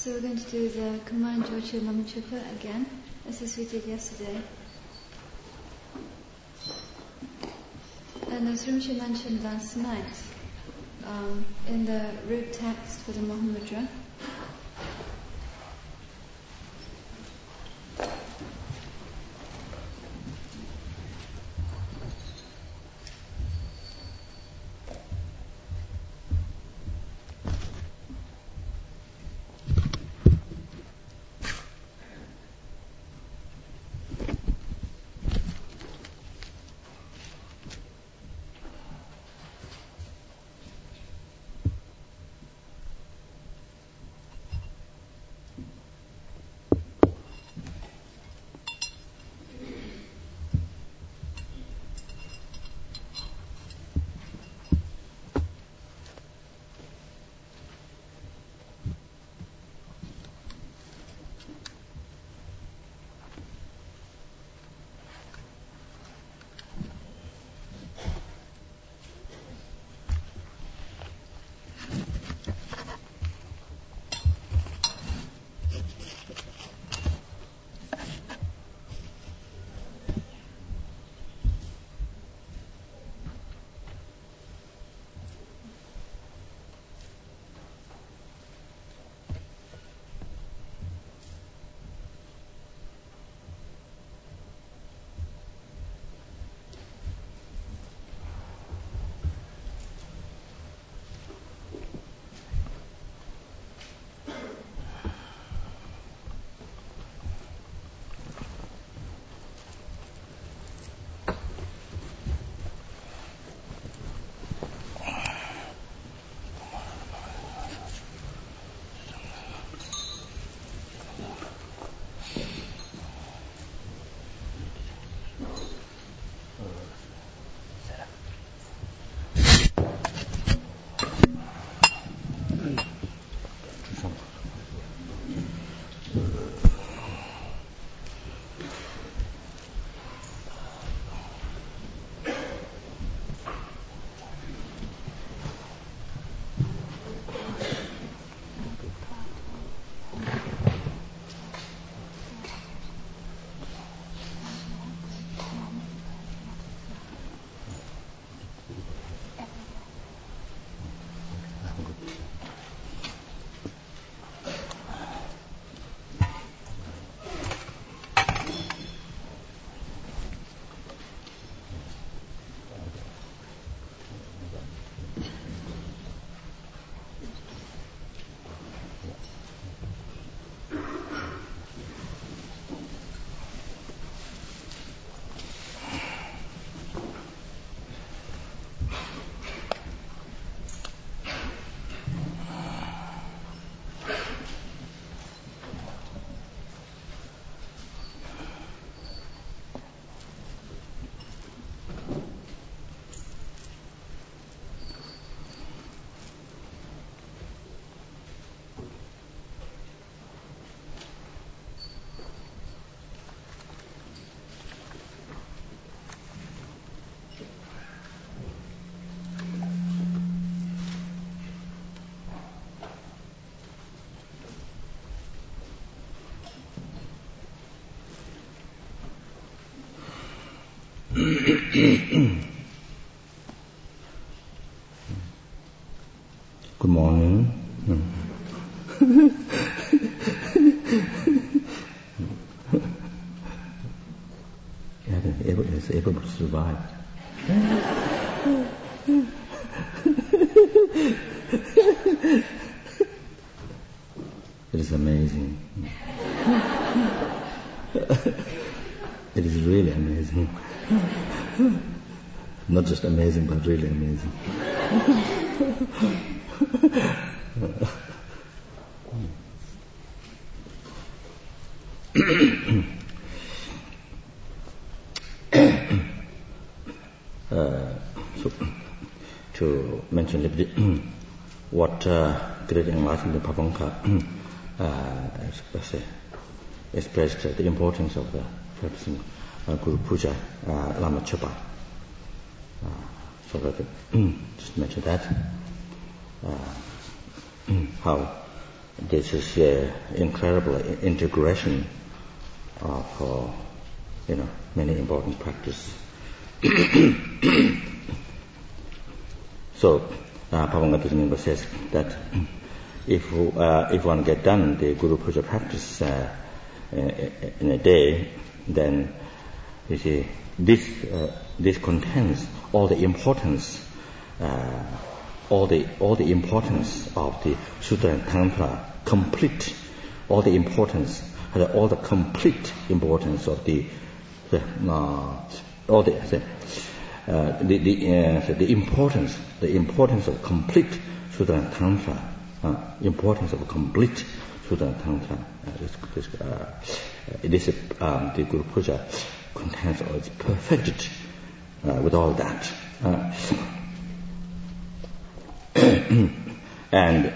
So we're going to do the Kumaran Jochi Lamachupa again, as we did yesterday. And as Rinpoche mentioned last night, in the root text for the Mahamudra, Good morning. Is able to survive. It is amazing. It is really amazing. Not just amazing, but really amazing. So, to mention a little bit what Great Enlightenment Pavanka expressed the importance of the practicing Guru Puja Lama Chopa. So that just mention that how this is incredible integration of many important practices. So Bhagavad Gita says that if one get done the Guru Puja practice in a day, then you see this contains all the importance of the Sutra and Tantra, complete all the importance of the importance of complete Sutra and Tantra, the Guru Puja contains all, it's perfected with all that. And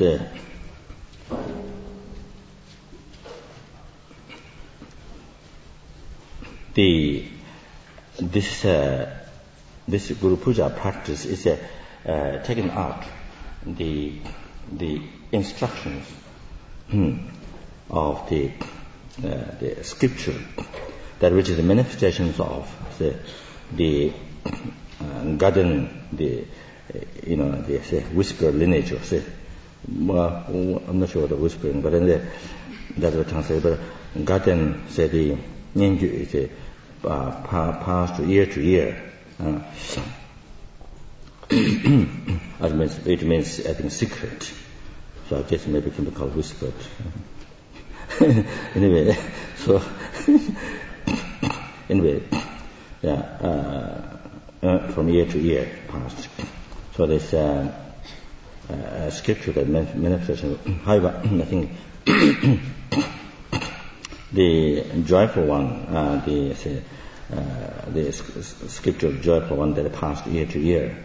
this Guru Puja practice is taken out the instructions of the scripture, that which is the manifestations of the garden, the whisper lineage, I'm not sure what the whispering, but then that will translate. But garden said the Nyenju is passed year to year. It means I think secret. So I guess maybe it can be called whispered. Anyway, from year to year passed. So there's scripture that manifestation. However, I think the joyful one, the scripture joyful one that passed year to year,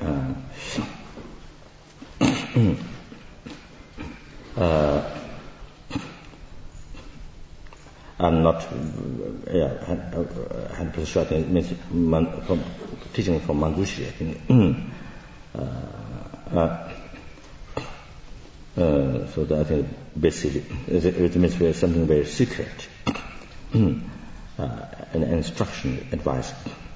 I'm not had to short. It means from teaching from Manjushri, I think. So that I think basically it means something very secret, an instruction, advice.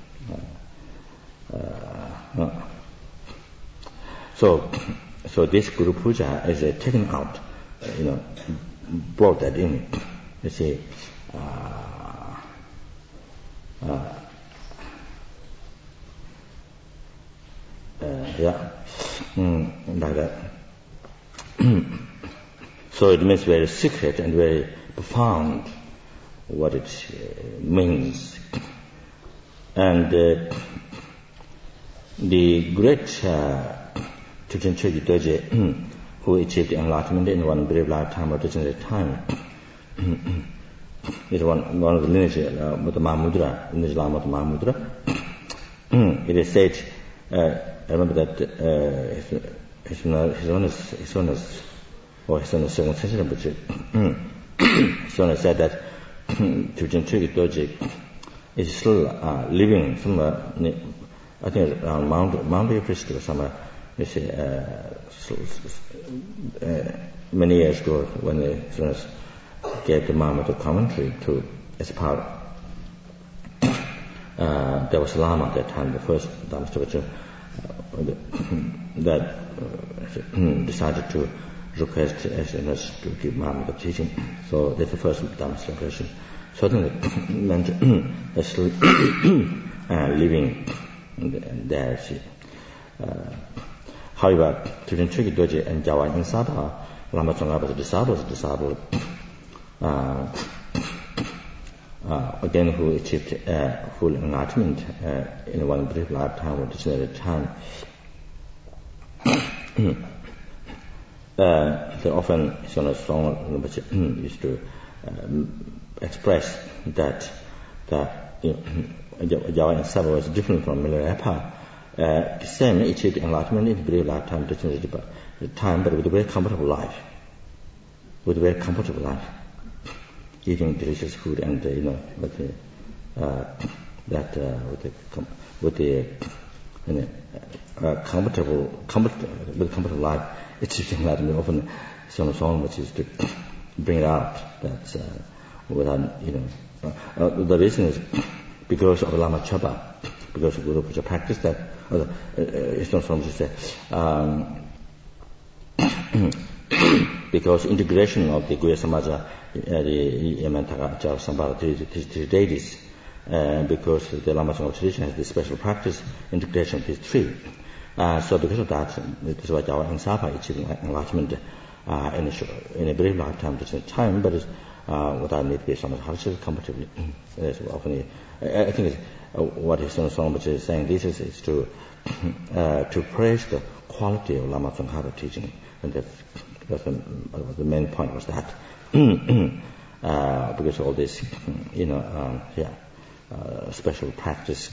So this Guru Puja is taken out, brought that in. You see, like that. So it means very secret and very profound what it means. And the great Tujin Chogi Doje, who achieved enlightenment in one brief lifetime or degenerate time, is one of the lineage of the Mahamudra, lineage Lama of the Mahamudra. It is said, I remember that his Holiness Second Century, His Holiness said that Tujin Chogi Doje is still living somewhere, I think around Mount Everest or somewhere. You see, many years ago when the His Holiness gave the Mahamudra commentary to as part. There was a Lama at that time, the first Dhammastokacha, that decided to request SNS to give Mahamudra teaching. So that's the first Dhammastokacha. Certainly meant living there. However, Tujin Chogi Doje and Jawa Insada, Lama Tsongkhapa disciple, again who achieved full enlightenment in one brief lifetime or degenerate time. They often used to express that Jawa and Saba was different from Milarepa. The same achieved enlightenment in brief lifetime, degenerate time, but with a very comfortable life. Eating delicious food and with the comfortable life. It's something that we often song which is to bring it out. That's without the reason is because of Lama Chöpa, because of Guru Puja practice that it's not so much to say because integration of the Guya Samaja, the Yamantaka, Java, Sambhara, three deities, because the Lama Sangha tradition has this special practice, integration of these three. So because of that, this is why Java and Sapa achieving enlightenment in a brief lifetime, just in time, but it's without need to be so much hardship comparatively. Often, I think what his son is saying this is to praise the quality of Lama Tsongkhapa teaching, and that's the main point was that because of all this special practice.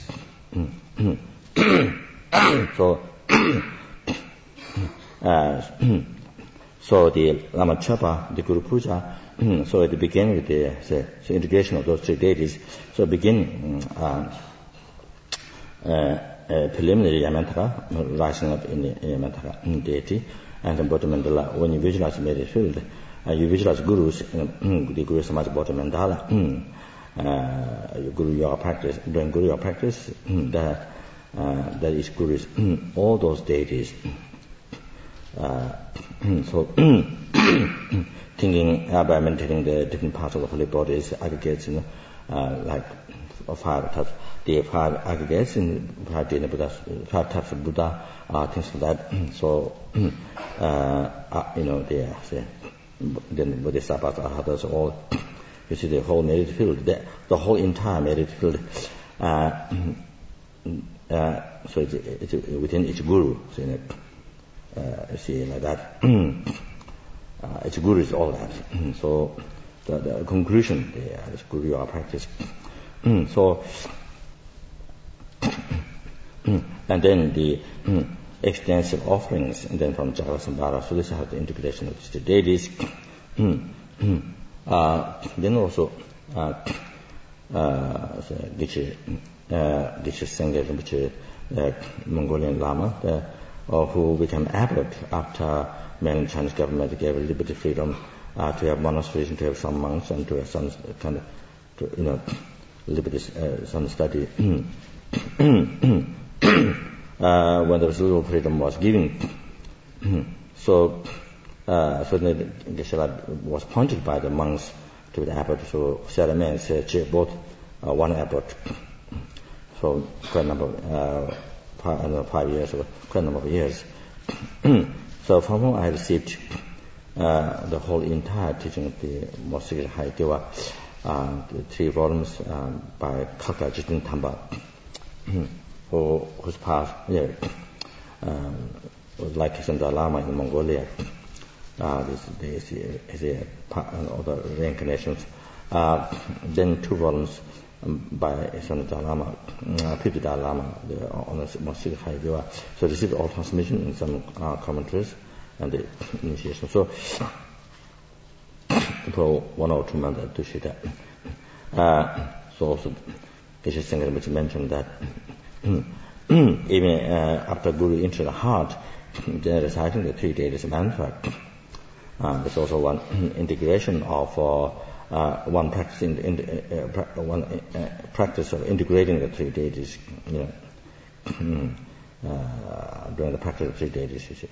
So the Lama Chöpa, the Guru Puja, so at the beginning with the integration of those three deities, so begin preliminary Yamantaka, rising up in the Yamantaka deity, and then bottom mandala. When you visualize the meditate field, you visualize gurus, the Guru Samaja bottom mandala, Guru Yoga practice, during Guru Yoga practice, that each guru is all those deities. So thinking by meditating the different parts of the holy bodies, aggregates, like five types, the five aggregates in five Buddhas, 5 types of Buddha, things like that. So then Bodhisattvas, Arhatas, all. You see the whole meditative field, the whole entire meditative field. So it's within each guru. So, you see like that. Each guru is all that. So the conclusion there is Guru Yoga practice. So and then the extensive offerings, and then from Java Sambhara. So this is how the integration of the deities. Then also Geshe Sengye Rinpoche, Mongolian Lama, who became abbot after mainland Chinese government gave liberty freedom to have monasteries and to have some monks and to have some kind of liberty, some study. When there was little freedom was given, so then Geshe was appointed by the monks to the abbot. So Sarame and Serche both one abbot. So quite a number of 5 years, or quite a number of years. So from whom I received the whole entire teaching of the most secret Hayagyewa, the 3 volumes by Kaka Jiten Tamba, whose past was like Kisanda Lama in Mongolia. This is other reincarnations. Then 2 volumes by Sanatha Lama, Pipita Lama, on the Masjid Hayagyewa. So received all transmission in some commentaries and the initiation. So for 1 or 2 months to see that. So also Geshe Sengye Rinpoche mentioned that even after Guru entered the heart, then reciting the 3 deities mantra, there's also one integration of one practice practice of integrating the 3 deities, during the practice of 3 deities. You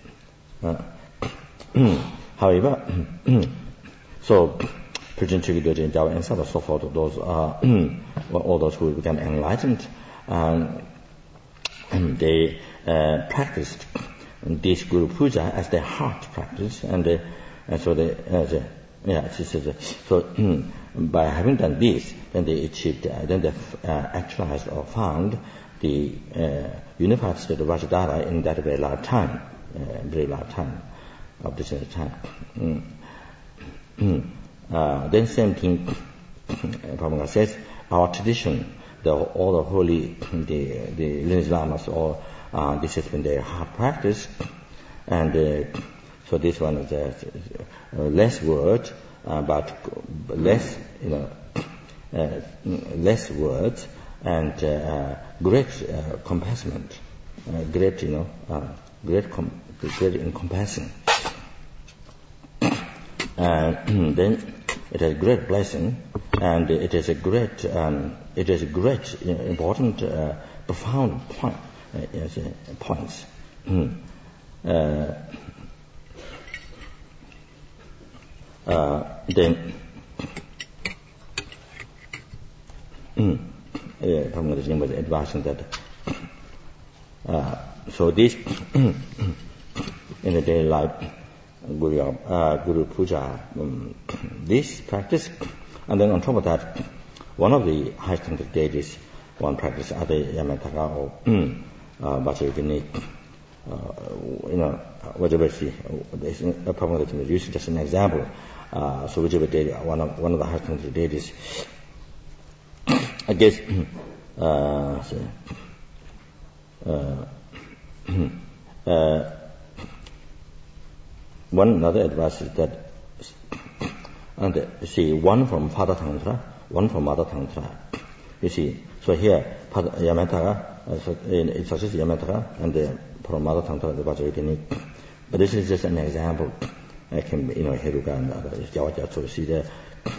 see. However, so Pujin Chökyi Dorje and Java and so forth, those are all those who became enlightened, and they practiced this Guru Puja as their heart practice, and so they so by having done this, then they achieved, then they actualized or found the unified state of Vajradhara in that very large time, of this time. Then same thing, Prabhupada says, our tradition, all the holy, the lineage lamas, all this has been their hard practice, and so this one is less words, but less, less words and great compassion great, great encompassing. And then it is a great blessing, and it is a great, important, profound point, points. Then, from the was advising that. So this in the daily life, Guru Puja, this practice, and then on top of that, one of the highest deities, one practice at the Yamataka or Vajrayogini, whatever there's a problem that is used just an example. So whichever deity, one of the highest deities, I guess, one another advice is that, and see, one from Father Tantra, one from Mother Tantra. You see, so here, Yamataka, it's just Yamataka, and from Mother Tantra, the Vajrayogini. But this is just an example. I can, Heruka and others, Jawaja, so see the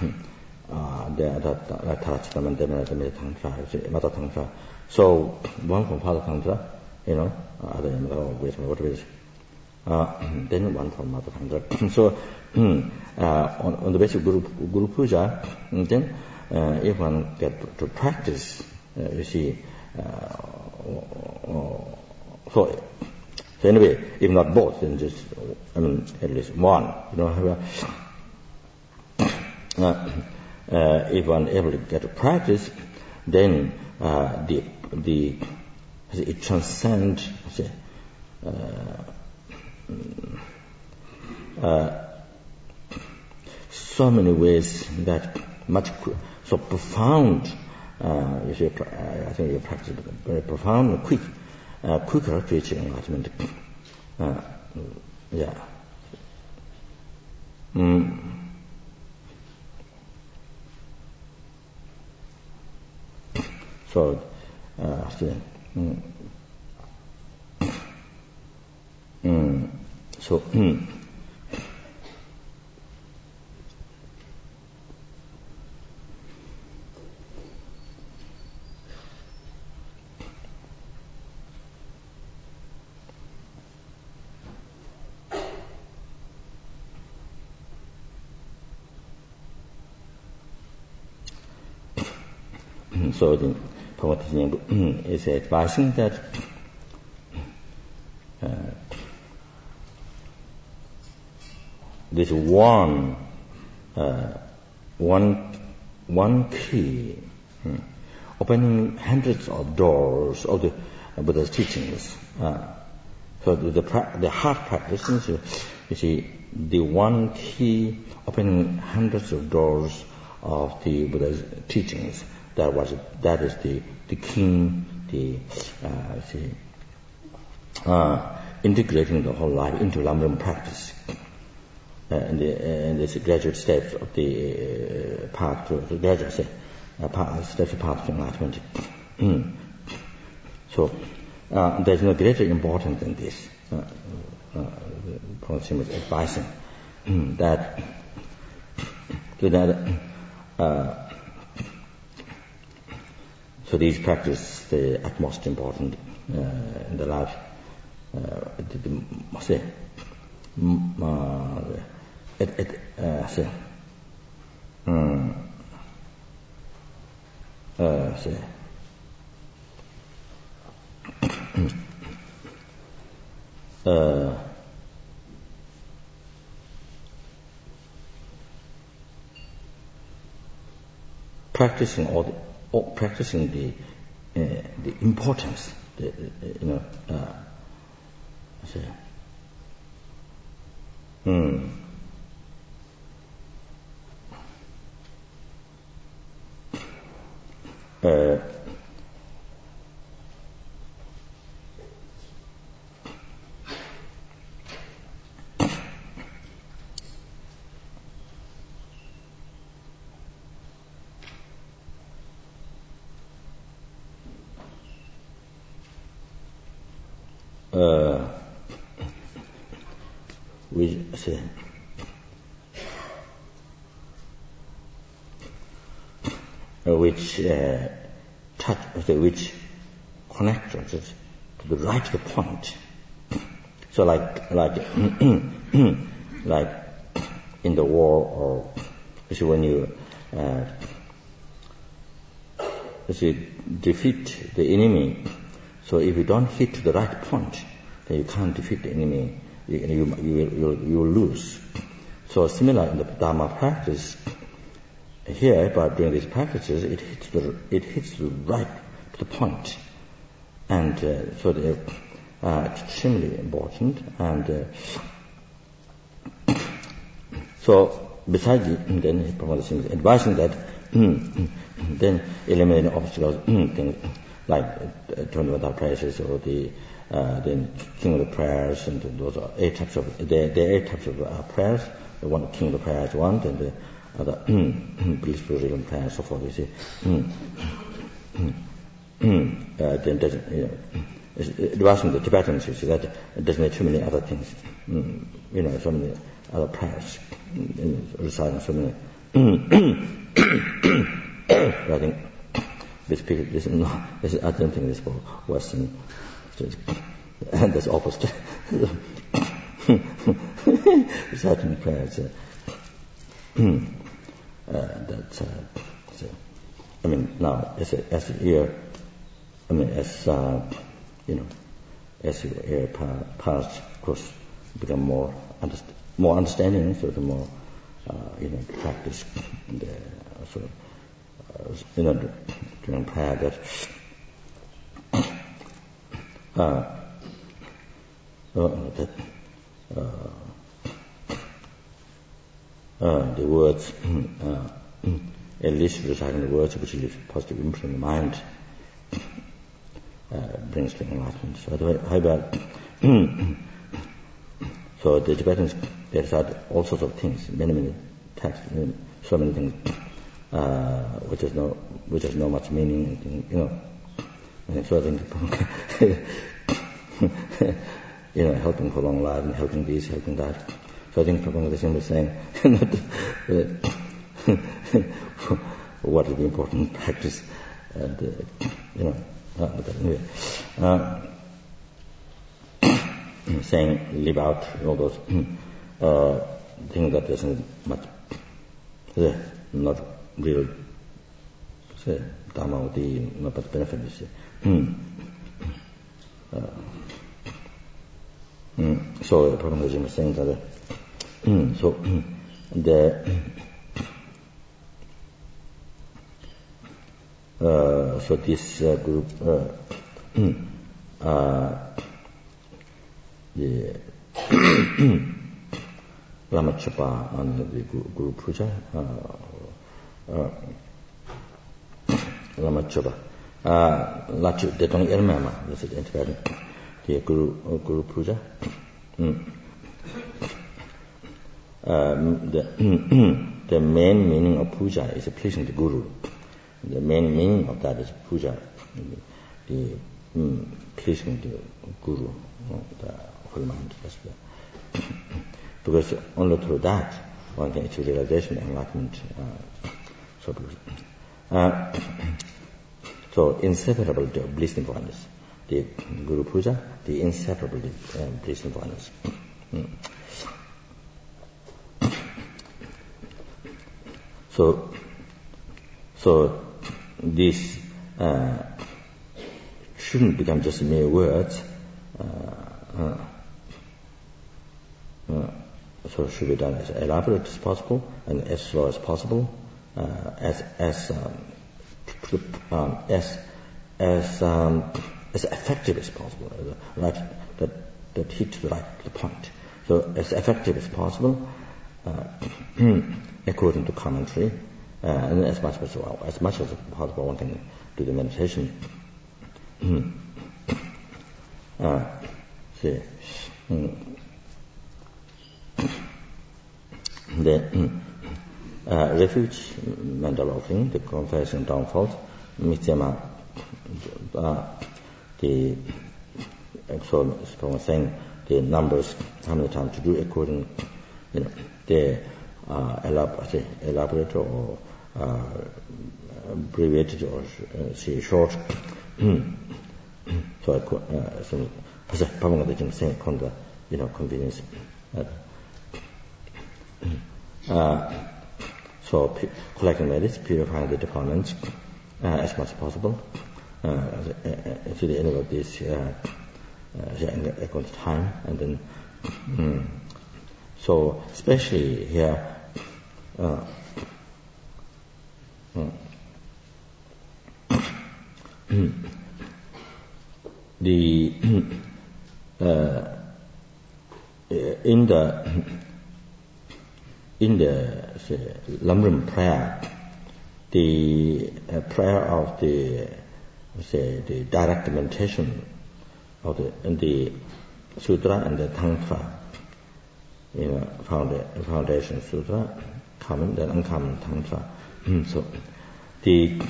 Tarachitam and the Tantra, Mother Tantra. So, one from Father Tantra, other whatever it is. Then one from Mother Tantra. So, on the basis of Guru Puja, then if one get to practice, you see, so anyway, if not both, then just, at least one, if one able to get to practice, then it transcends, so many ways that so profound, you see, I think you practice very profound and quicker to achieve enlightenment. Yeah. So, so, so the Pavatism is advising that this one key opening hundreds of doors of the Buddha's teachings. So the heart practice, you see, the one key opening hundreds of doors of the Buddha's teachings. That is the key, integrating the whole life into Lamrim practice. And this graduate steps of the path to the graduate steps of path to enlightenment. So there's no greater importance than this. Pronsim is advising that so these practice the utmost important in the life. Practicing the importance, which connect us to the right point. So like like in the war, or when you defeat the enemy, so if you don't hit the right point, then you can't defeat the enemy. You will lose. So similar in the Dharma practice. Here, by doing these practices, it hits the right to the point, and so they are extremely important. And so, besides then Prabhupada is advising that then eliminating obstacles, things like 21 prayers, or the then King of the Prayers, and those are 8 types of prayers. The one King of the Prayers, one, then the other blissful realm prayer, and so forth. You see, then advising the Tibetans, you see that it doesn't need too many other things. So many other prayers, reciting so many. I think I don't think this for Western, and that's opposite. Reciting prayers. Now as the year, as the year passed, of course, become more understanding, so the more practice. During prayer the words, at least reciting the words which leave positive impression in the mind, brings the enlightenment. So the Tibetans, they recite all sorts of things, many texts, so many things, which has no much meaning, And so I think, helping for long life and helping this, helping that. So I think Prabhupada is simply saying what is the important practice, and saying leave out all those things that doesn't much, not real, Dharma or not much benefit. So Prabhupada is saying that. So this group, the Ramachapa and the Guru Puja, Ramachapa, Lachu Detong Ermama, this is integrated, the Guru Puja. The main meaning of puja is pleasing the Guru. The main meaning of that is puja, the pleasing the Guru, the whole mind. Because only through that one can achieve realization and enlightenment. So inseparable to bliss and oneness. The Guru Puja, the inseparable bliss and oneness. So this shouldn't become just mere words. So it should be done as elaborate as possible and as slow as possible, as effective as possible, right? That hit the right point. So as effective as possible, according to commentary, and as much as possible, one can do the meditation. The refuge, mental offering, the confession downfalls, Mitsema, so saying the numbers, how many times to do according, they elaborate or abbreviated or say short. So Pamela can say convenience. So collecting merits, purifying the defilements as much as possible. To the end of this time, and then so especially here the in the Lamrim prayer, the prayer of the direct meditation of the sutra and the tantra, foundation sutra, common, then uncommon tantra. So the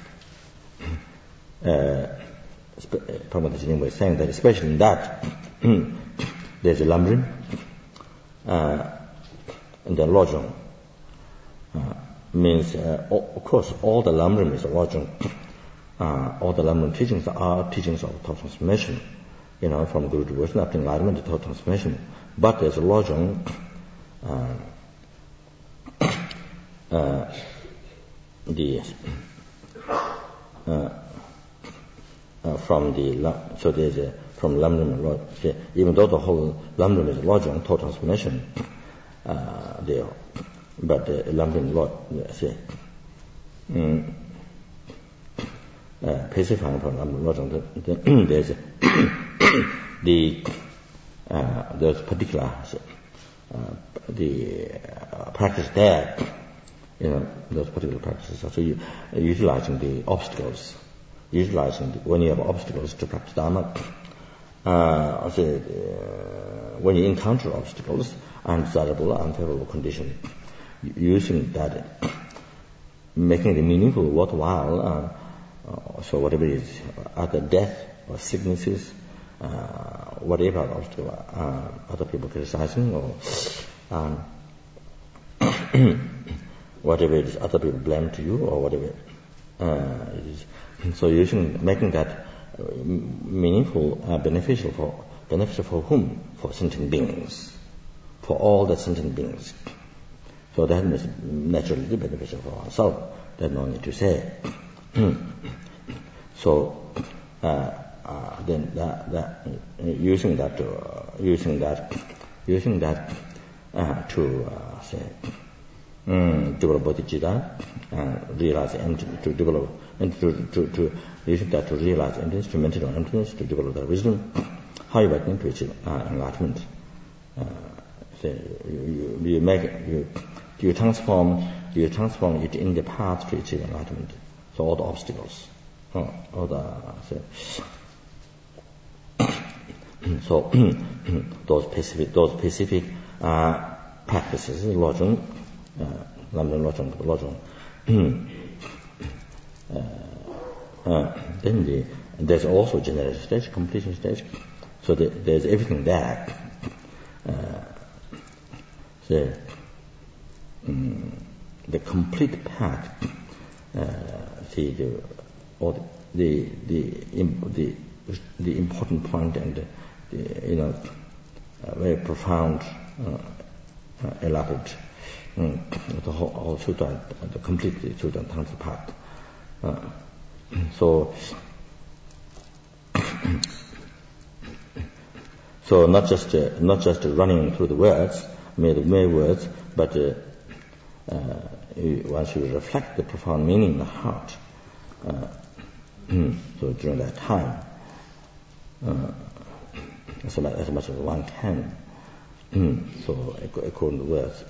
Pramod was saying that especially in that there's a Lamrim and the Lojong. Means, of course, all the Lamrim is Lojong. All the Lamrim teachings are teachings of total transformation, from Guru to Wisdom, after enlightenment to total transformation. But there's a Lojong from Lamrim, even though the whole Lamrim is Lojong, total transformation, but the Lamrim pacifying from Lamrim Lojong, there's those particular the practice there, those particular practices. So utilizing the obstacles, when you have obstacles to practice Dharma, when you encounter obstacles, undesirable, unfavorable condition, using that, making it meaningful, worthwhile. So whatever it is, either death or sicknesses, whatever obstacle, other people criticizing or whatever it is, other people blame to you or whatever it is. So making that meaningful, beneficial for whom? For sentient beings, for all the sentient beings. So that is naturally beneficial for ourselves. There's no need to say. So then using that to say develop bodhicitta, realize emptiness, to develop and to using that to realize emptiness, to meditate on emptiness, to develop that wisdom. How you can to achieve enlightenment? You transform it in the path to achieve enlightenment. So all the obstacles, so those specific practices, Lojong, Lamrim Lojong. Then there's also generation stage, completion stage. So there's everything there. The complete path. The important point and very profound, elaborate, the whole sutra, the complete sutra and tantra path. So not just running through the words, mere words, but once you reflect the profound meaning in the heart, so during that time, as much as one can, so according to the words,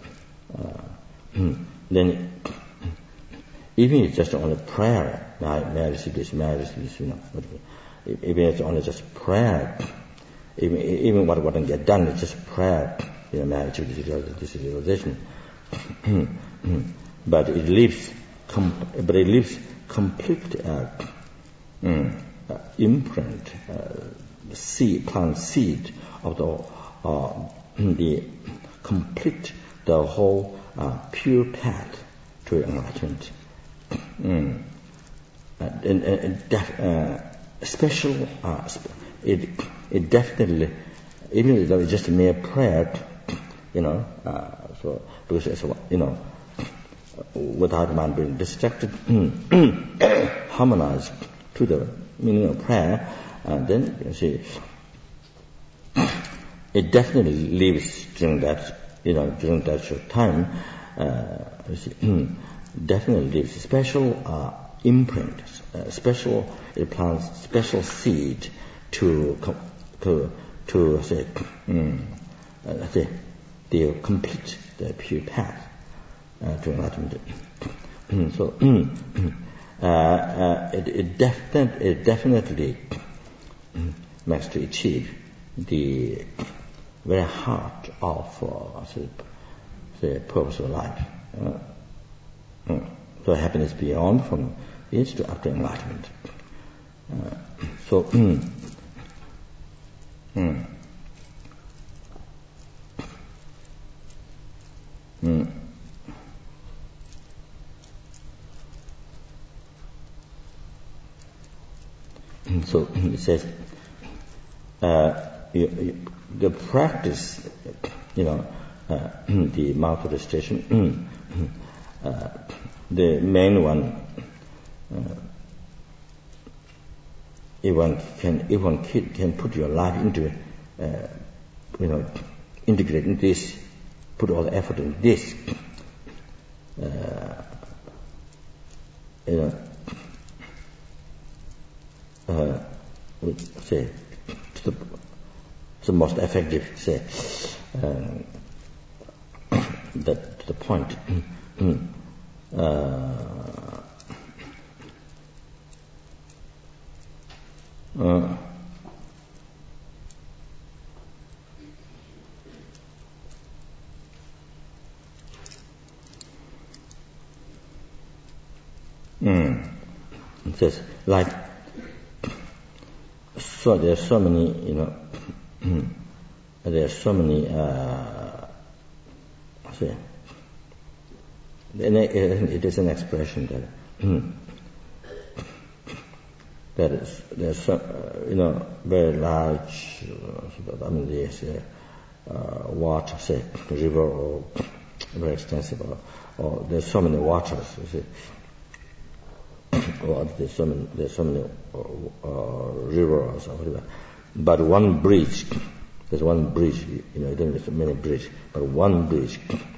then even if it's just only prayer, may I receive this, even it's only just prayer, even what can get done is just prayer, may I achieve this realization. But it leaves complete imprint, plant seed of the complete, the whole pure path to enlightenment. Special, it definitely, even though it's just a mere prayer, so because it's, without mind being distracted, harmonized to the meaning of prayer, then you see, it definitely leaves during that, during that short time, definitely leaves special imprint, it plants special seed to say, the complete, the pure path to enlightenment. So it definitely makes to achieve the very heart of the purpose of life. So happiness beyond from this to after enlightenment. So so it says the practice, the mouth recitation, the main one, if one can put your life into, integrate in this, put all the effort in this, say, the most effective, say, that to the point. It says, like, so there are so many, there are so many, it is an expression that there's some, very large, there's water, say, river or very extensive, or there's so many waters, you see. Or there's so many rivers or whatever. But one bridge, there's one bridge, there's many bridges, but one bridge,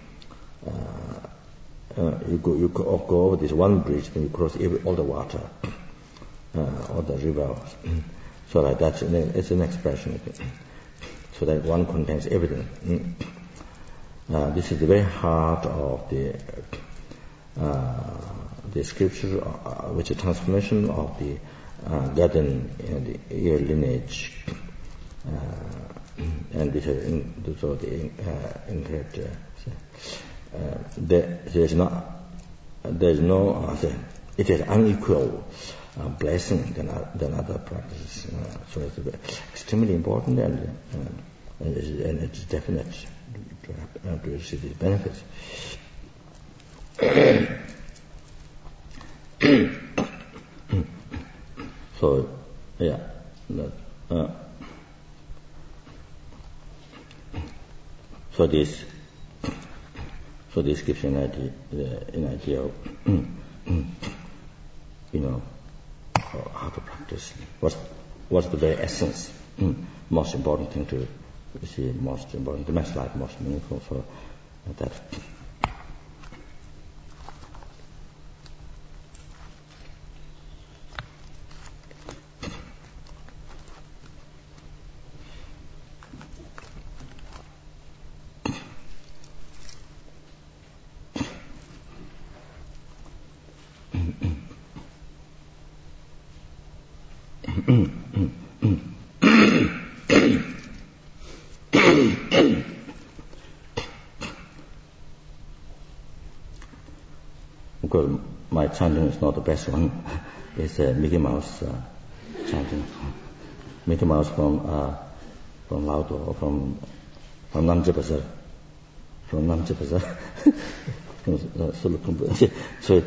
you go over this one bridge, then you cross all the water, all the rivers. So like that's it's an expression. So that one contains everything. This is the very heart of the scripture, which is a transformation of the garden and the ear lineage, and this is so the incorrect. There's no it is unequal blessing than other practices. So it's extremely important, and it's definite to receive these benefits. So, yeah. So this gives you an idea of, how to practice. What's the very essence? Most important thing to see, most important to make life most meaningful for that. Because my chanting is not the best one. It's Mickey Mouse chanting. Mickey Mouse from Lao Tzu, from from Namche Bazaar, from Sulukumbu. So,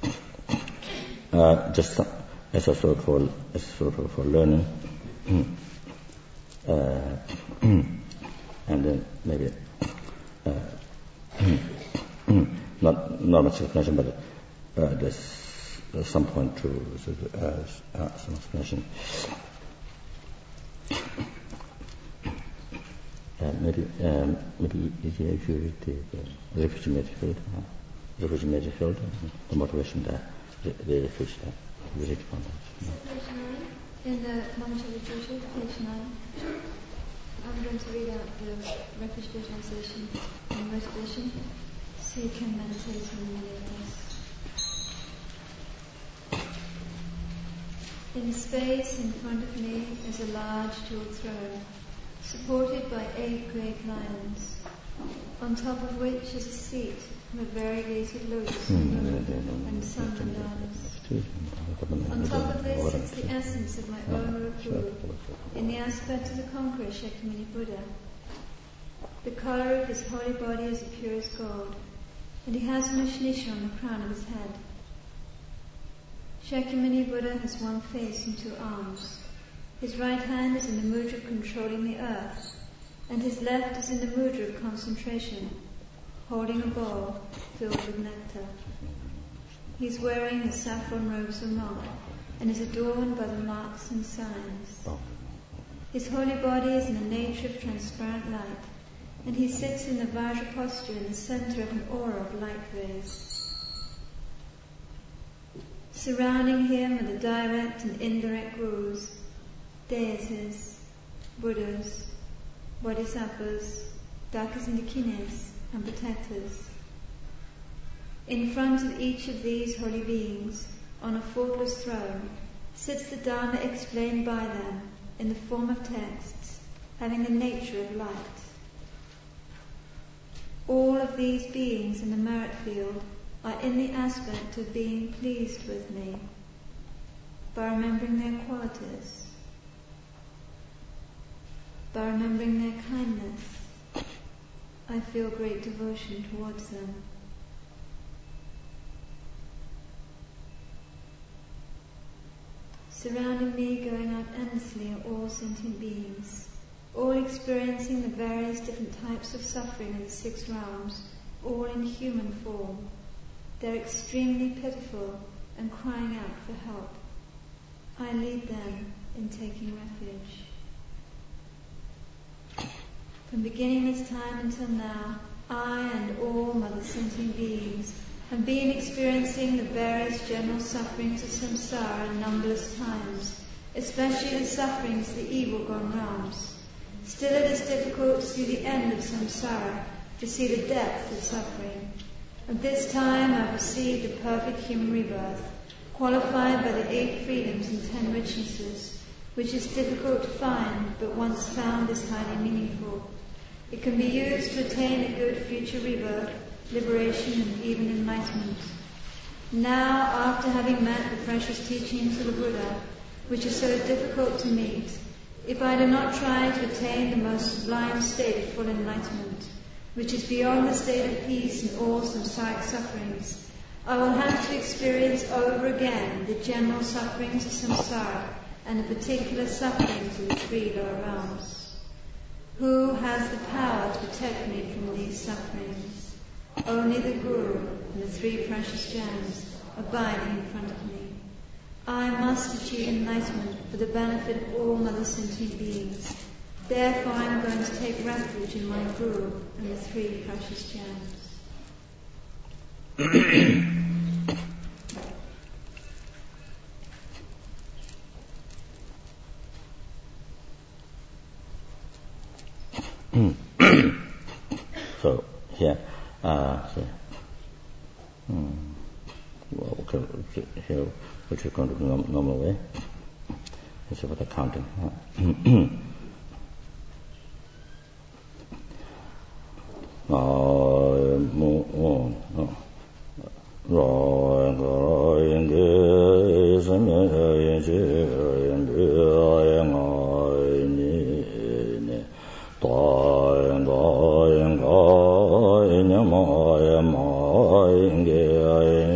just as a sort for learning, and then maybe not much explanation, but there's some point to some explanation. Maybe easier if you read the refugee major field, the motivation there, the refugee there. You read from that. Page 9, in the Monastery Treasure, page 9, I'm going to read out the refuge visualization and motivation so you can meditate on any of this. In space in front of me is a large jeweled throne, supported by 8 great lions, on top of which is a seat with variegated lotus and sun mandalas. On top of this sits the essence of my own Rupu, in the aspect of the conqueror Shakyamuni Buddha. The colour of his holy body is the purest gold, and he has an Ushnisha on the crown of his head. Shakyamuni Buddha has one face and 2 arms. His right hand is in the mudra of controlling the earth, and his left is in the mudra of concentration, holding a bowl filled with nectar. He is wearing the saffron robes of monk, and is adorned by the marks and signs. His holy body is in the nature of transparent light, and he sits in the Vajra posture in the center of an aura of light rays. Surrounding him are the direct and indirect gurus, deities, Buddhas, Bodhisattvas, Dakas and Dakhinis, and protectors. In front of each of these holy beings, on a faultless throne, sits the Dharma explained by them in the form of texts, having the nature of light. All of these beings in the merit field are in the aspect of being pleased with me, by remembering their qualities, by remembering their kindness. I feel great devotion towards them. Surrounding me, going out endlessly, are all sentient beings, all experiencing the various different types of suffering in the 6 realms, all in human form. They're extremely pitiful and crying out for help. I lead them in taking refuge. From beginning this time until now, I and all mother sentient beings have been experiencing the various general sufferings of samsara numberless times, especially the sufferings of the evil gone realms. Still it is difficult to see the end of samsara, to see the depth of suffering. At this time I have received a perfect human rebirth, qualified by the 8 freedoms and 10 richnesses, which is difficult to find, but once found is highly meaningful. It can be used to attain a good future rebirth, liberation, and even enlightenment. Now, after having met the precious teachings of the Buddha, which are so difficult to meet, if I do not try to attain the most sublime state of full enlightenment, which is beyond the state of peace and all samsaric sufferings, I will have to experience over again the general sufferings of samsara and the particular sufferings of the 3 lower realms. Who has the power to protect me from these sufferings? Only the Guru and the 3 precious gems abiding in front of me. I must achieve enlightenment for the benefit of all mother sentient beings. Therefore I am going to take refuge in my Guru and the 3 precious gems. So here, here we'll just go to the normal way. This is what the counting.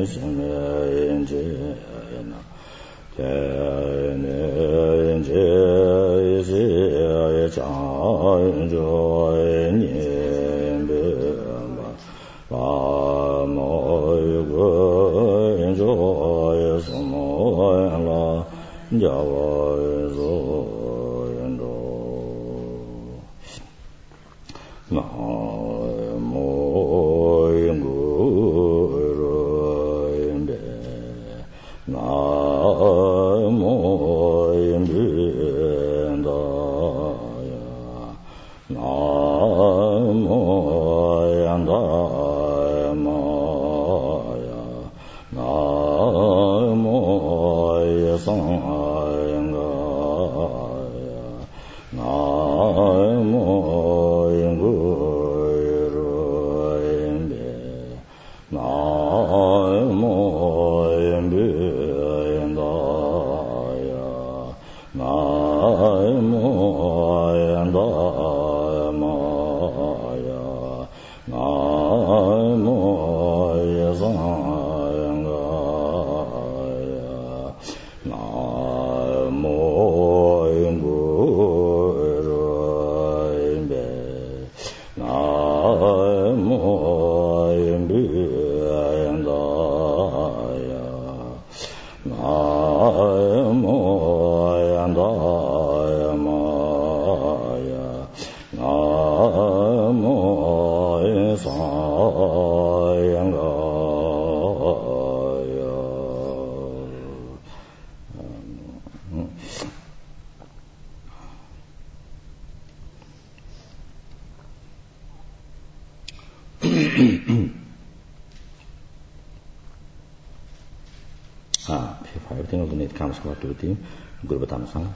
To the team, Guru Bhattam Sangha,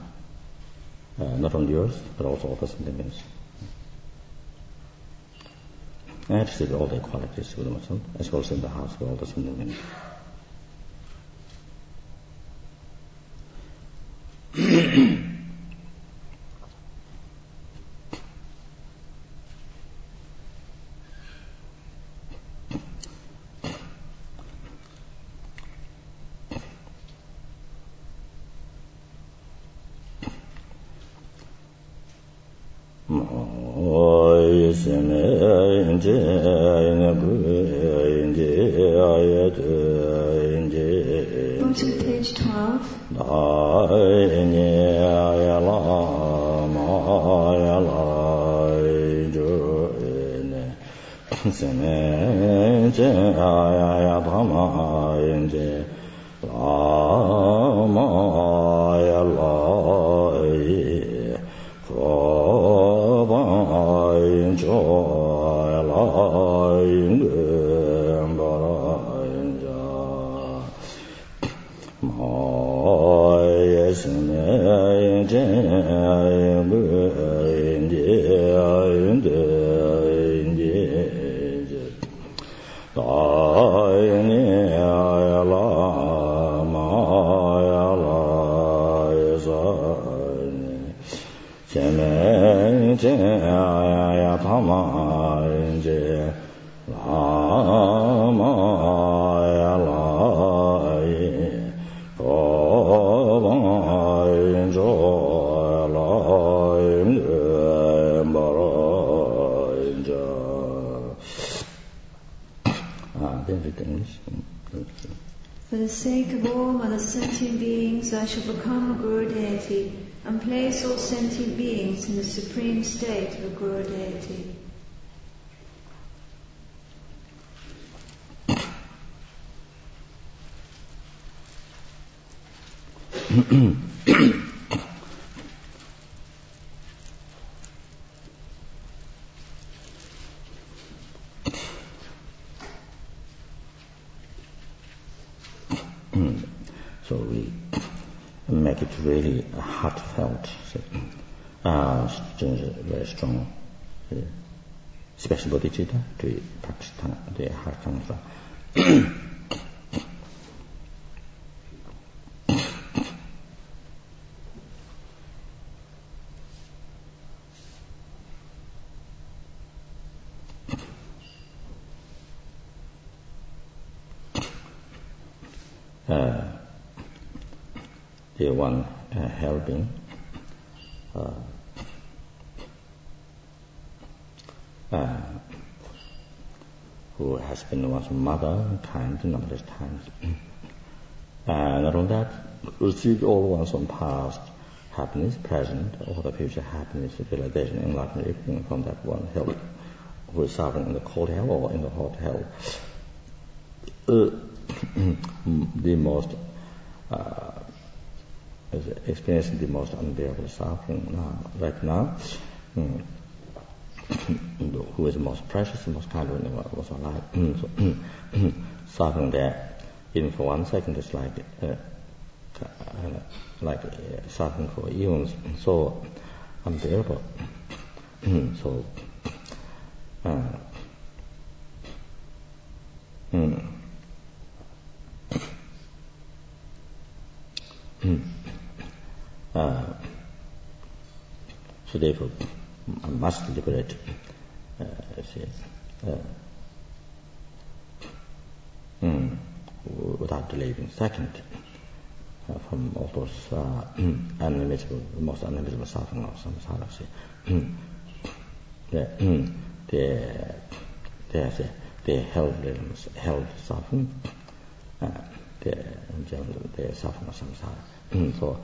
not only yours, but also others in the ministry. I had to see all their qualities with myself, as well as in the house with all the in the ministry. to page 12. For the sake of all other sentient beings, I shall become a Guru deity and place all sentient beings in the supreme state of a Guru deity. So we make it really heartfelt, very strong, special bodhicitta to practice the heart tantra. the one helping who has been one's mother kind numerous times. Not only that, received all one's own past happiness, present, or the future happiness, realization, enlightenment, everything from that one hell who is suffering in the cold hell or in the hot hell. The most is experiencing the most unbearable suffering right now. Who is the most precious, the most kind of was alive. Suffering there, even for 1 second, is like suffering for eons, so unbearable. So so therefore I must liberate without delaying second from all those unlimitable, most unlimitable suffering of samsara. They held suffering, in general, the suffering of samsara. So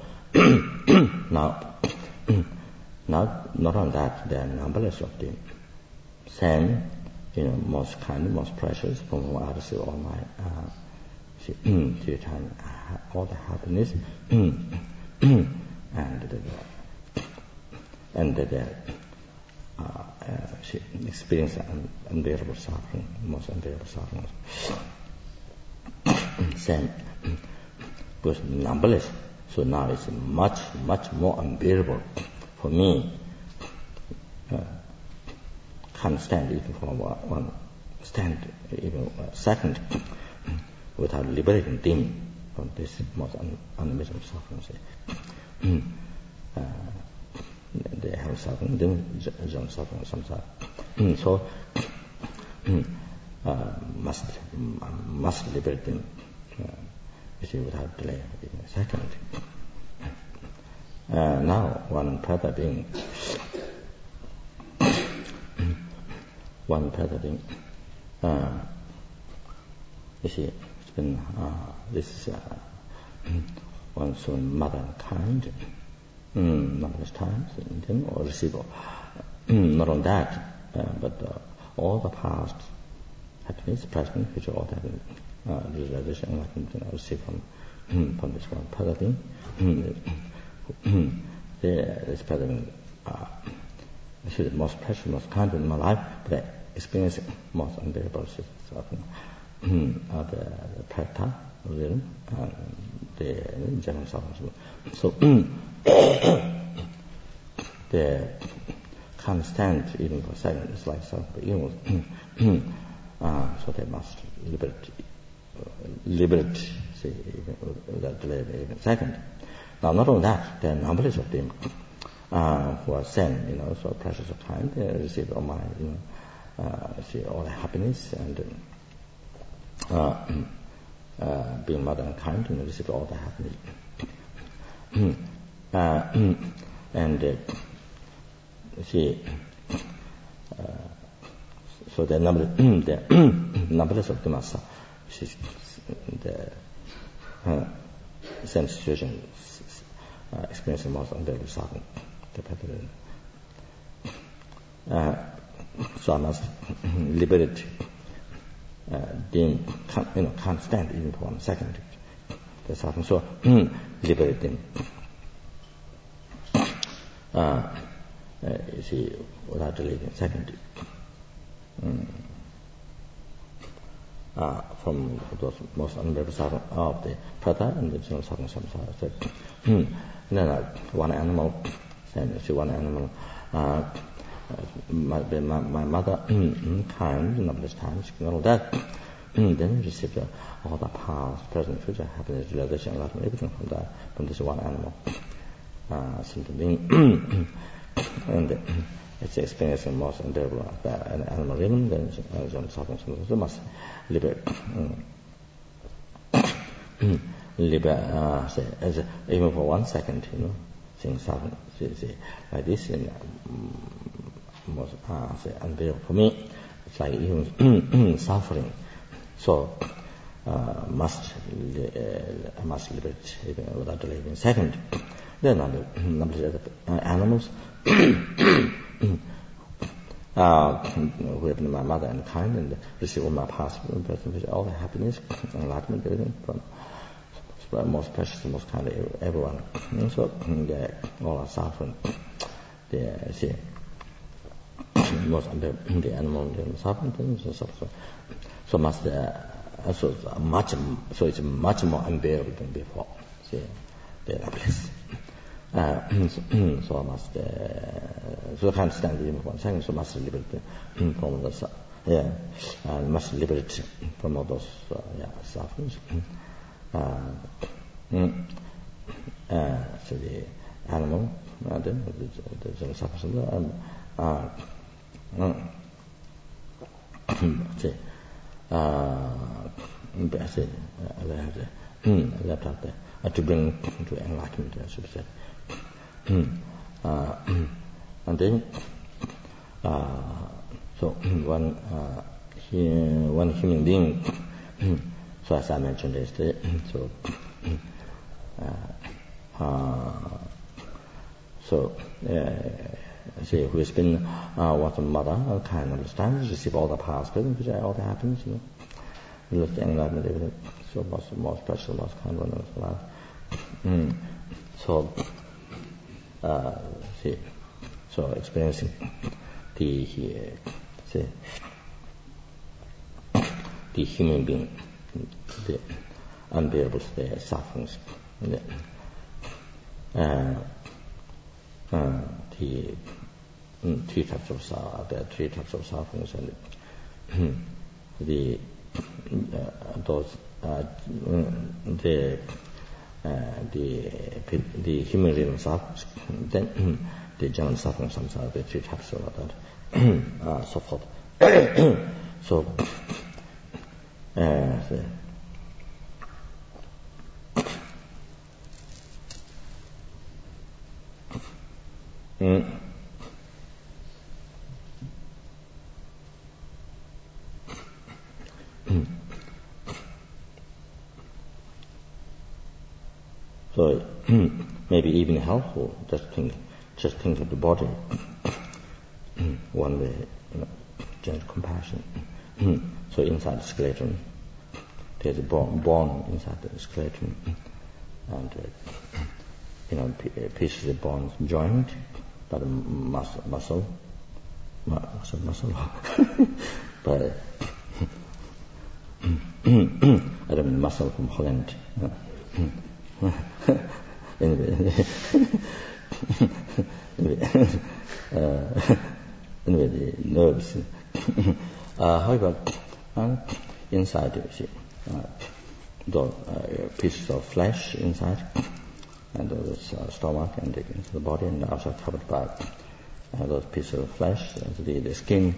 now, not on that, there are numberless of them. Same, most kind, most precious, from whom I receive all my all the happiness, and she experienced unbearable suffering, most unbearable suffering. Same, because numberless. So now it's much, much more unbearable for me. Can't stand even for one stand, even a second, without liberating them from this most unmiserable suffering. They have suffering, then don't suffer samsara. So must liberate them, without delay even a second. Now one Prata being, it's been this one's own mother kind, numberless times, and then or receive not on that, but all the past happiness, present, future, all that realization, enlightenment, receive from this one Prata being. This present is the most precious, most kind in my life, but I experience most unbearable suffering of the Prata realm and the general suffering. So they can't stand even for a second. It's like suffering for eons. So they must liberate, say, without delay even a second. Now, not only that, there are numberless of them who are sent, so precious of time. They receive all my, all the happiness and being mother and kind, receive all the happiness. And so the numberless of them are the same situation. Experiencing most unbearable suffering. So I must liberate them. Can't stand even for 1 second the suffering. So liberate them. Without delaying a second. From those most unbearable suffering of the Prata and the general suffering samsara. Then one animal, one animal, my mother, kind, numberless times, all that. Then received all the past, present, future happiness, realization, enlightenment, everything from this one animal. Simply being, and it's experiencing most unbearable animal realm, then general suffering, so must liberate. even for 1 second, things happen. Like this, was unbearable for me. It's like even suffering. So I must liberate even without delaying. Second, there are number of animals who have been my mother and kind and receive all my past all the happiness, enlightenment, everything from most precious, most kind of everyone. And so they all are suffering. Most the animal suffering, so much so it's much more unbearable than before. See, they're bliss. So I must so I can't stand even for 1 second. So must liberate from the must liberate from all those sufferings. So the animal, the suffering. Left out there to bring to enlightenment, I should say. And then, so one human being, so as I mentioned yesterday, so who has been what a mother can understand, receive all the past, present, all the happiness, with the enlightenment, everything. So most special, most kind one of life. So experiencing the human being, the unbearable sufferings, the three types of sufferings, and the human realm sufferings, then the general suffering, samsara, the three types of that, so forth. So, so maybe even helpful just think of the body one way, gentle compassion. So inside the skeleton, there's a bone inside the skeleton, and pieces of bones joined by the muscle, but I don't mean muscle from Holland. Anyway, the nerves. However, inside, you see, those pieces of flesh inside, and those stomach and the body, and also covered by those pieces of flesh, the skin,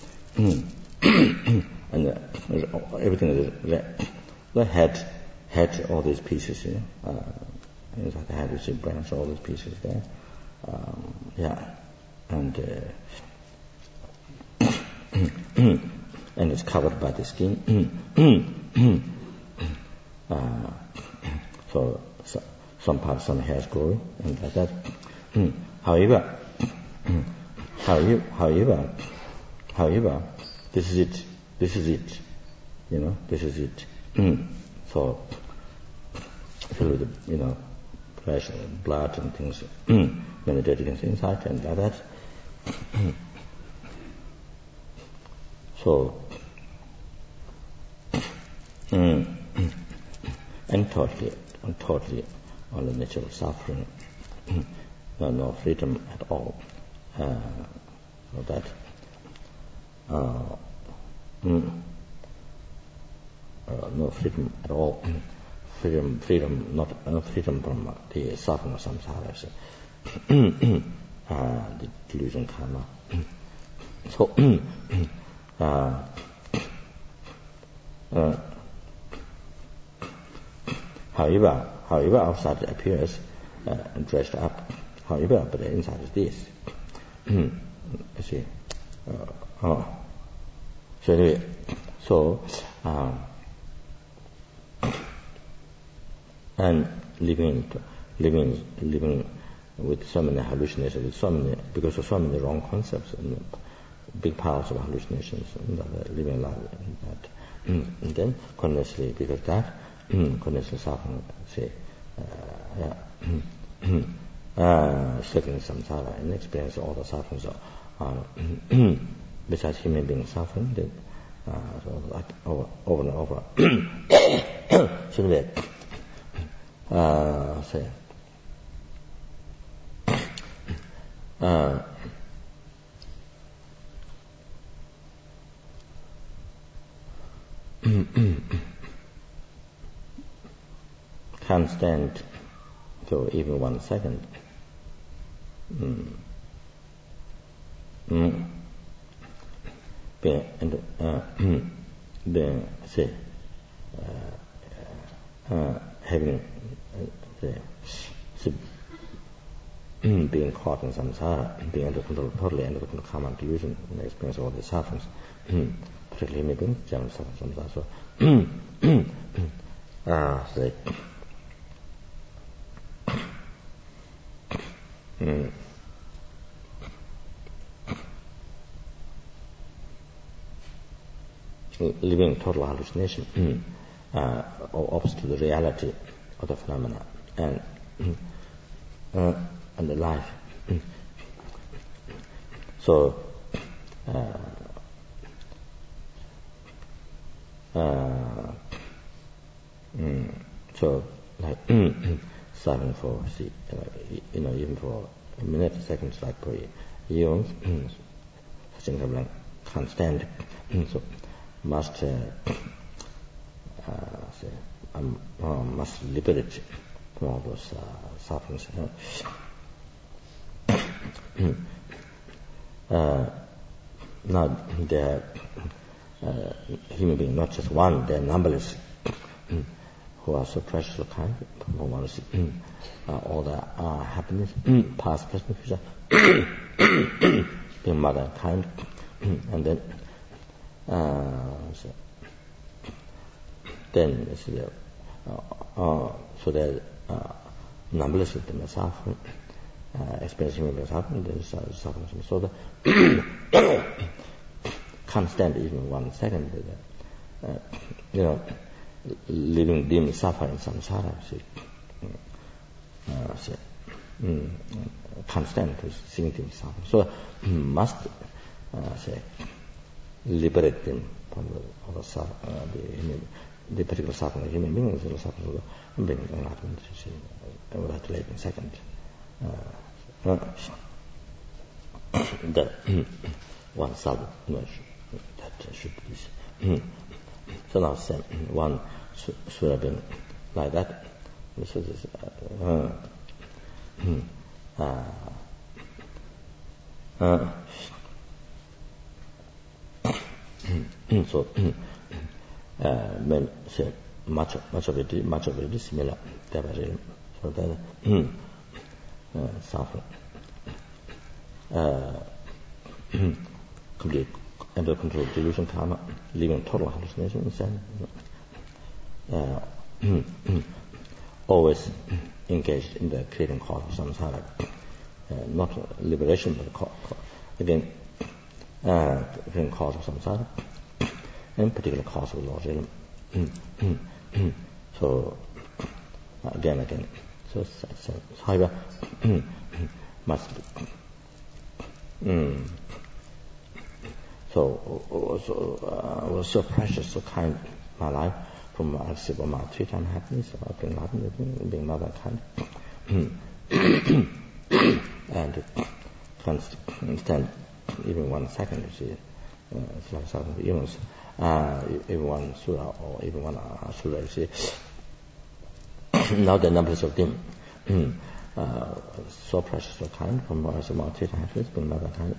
and everything is the head, all these pieces, inside the head, you see branch, all these pieces there, and and it's covered by the skin. So some parts, some hairs growing, and like that. However, this is it. This is it. So filled with flesh and blood and things, many dirty things inside and like that. So, and totally on the nature of suffering, no freedom at all. No freedom at all. Freedom, not freedom from the suffering of samsara, the delusion karma. So, However, outside it appears dressed up. However, but the inside is this. You see. So anyway, and living with so many hallucinations, because of so many wrong concepts and big piles of hallucinations, living life that. And then continuously, because that continuously suffering, say, circling samsara and experience all the sufferings besides human being suffering, then so like over and over. So anyway, say. Can't stand for even 1 second. Say, having being caught in samsara, being under control, totally under control of karma delusion, and experience all the sufferings, particularly maybe general samsara. So, say, living total hallucination, opposite to the reality of the phenomena and the life. So, like starting for even for a minute, seconds, like per eons, such a can't stand. So must liberate from all those sufferings. Now there are human beings, not just one, there are numberless who are so precious of kind, who want to see all the happiness, past, present, future, being mother kind, and then so there are numberless of them are suffering, experiencing human suffering, then suffering. So the can't stand even 1 second. Living dim suffering samsara. Can't stand to seeing them suffering. So must liberate them from the particular suffering of human beings and the suffering of the being enlightenment. Without late in second. That one solid image that should be. So now one should have been like that. So this, so when say much of it is similar. So that suffering complete under control delusion karma, living total hallucination, always engaged in the creating cause of samsara, not liberation, but again creating cause of samsara, and particular cause of Lord's realm. So again. So however, must be. Was so precious, so kind my life, from my 3 times happiness, being mother kind, and can't stand even 1 second. You see, it's like something humans. Even one surah or even one surah. You see, now the numbers of them. So precious, so kind, from my 3 times happiness, being mother kind,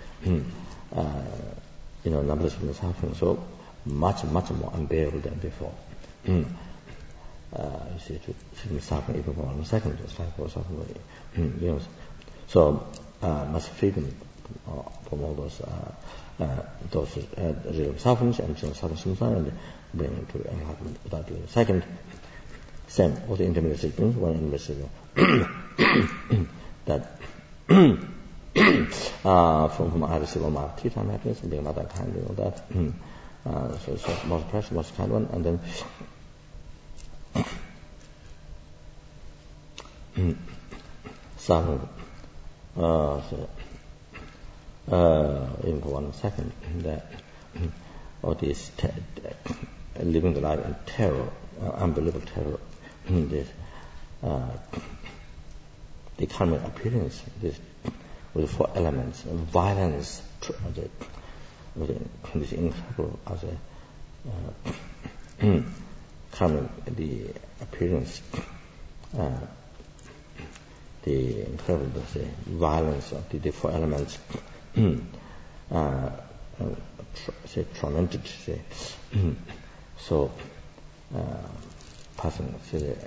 and numbers of the suffering, so much more unbearable than before. You suffering even for 1 second, just like for suffering. So must free them from all those real sufferings and suffering and bring them to enlightenment without doing a second. Same, all the intermediate statements, one intermediate that from either civil mark, tea-time happiness, and being another kind, that. So it's most precious, most kind one, and then suffering. In 1 second, that all this living the life in terror, unbelievable terror, this the karmic appearance, this with 4 elements, violence, this incredible as a karmic, the appearance, the incredible violence of the 4 elements, tormented, so person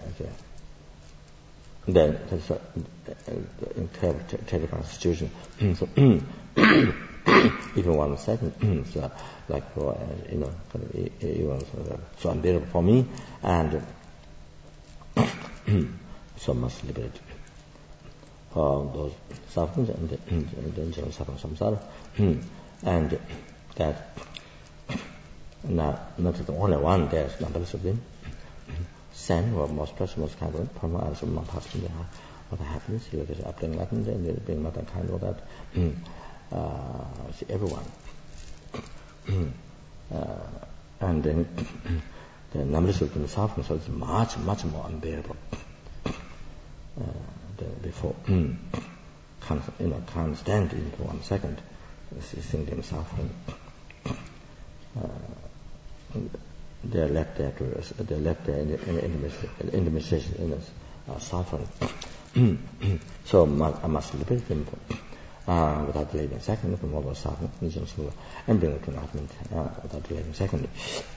then that's in terrible situation. So even 1 second, so like for even so unbearable for me, and so much liberated from those sufferings and then suffering samsara, and that not the only one, there's numberless of them. Same or most precious, most kind of from us, from my past, what happens here is after Latin, then there being not that kind of that. See everyone, and then the numberless of them suffering, so it's much more unbearable than before. Can't stand in 1 second, seeing them suffering. They're left there in the administration, suffering. So I must liberate them without delaying a second from all those suffering, and bring it to enlightenment without delaying a second.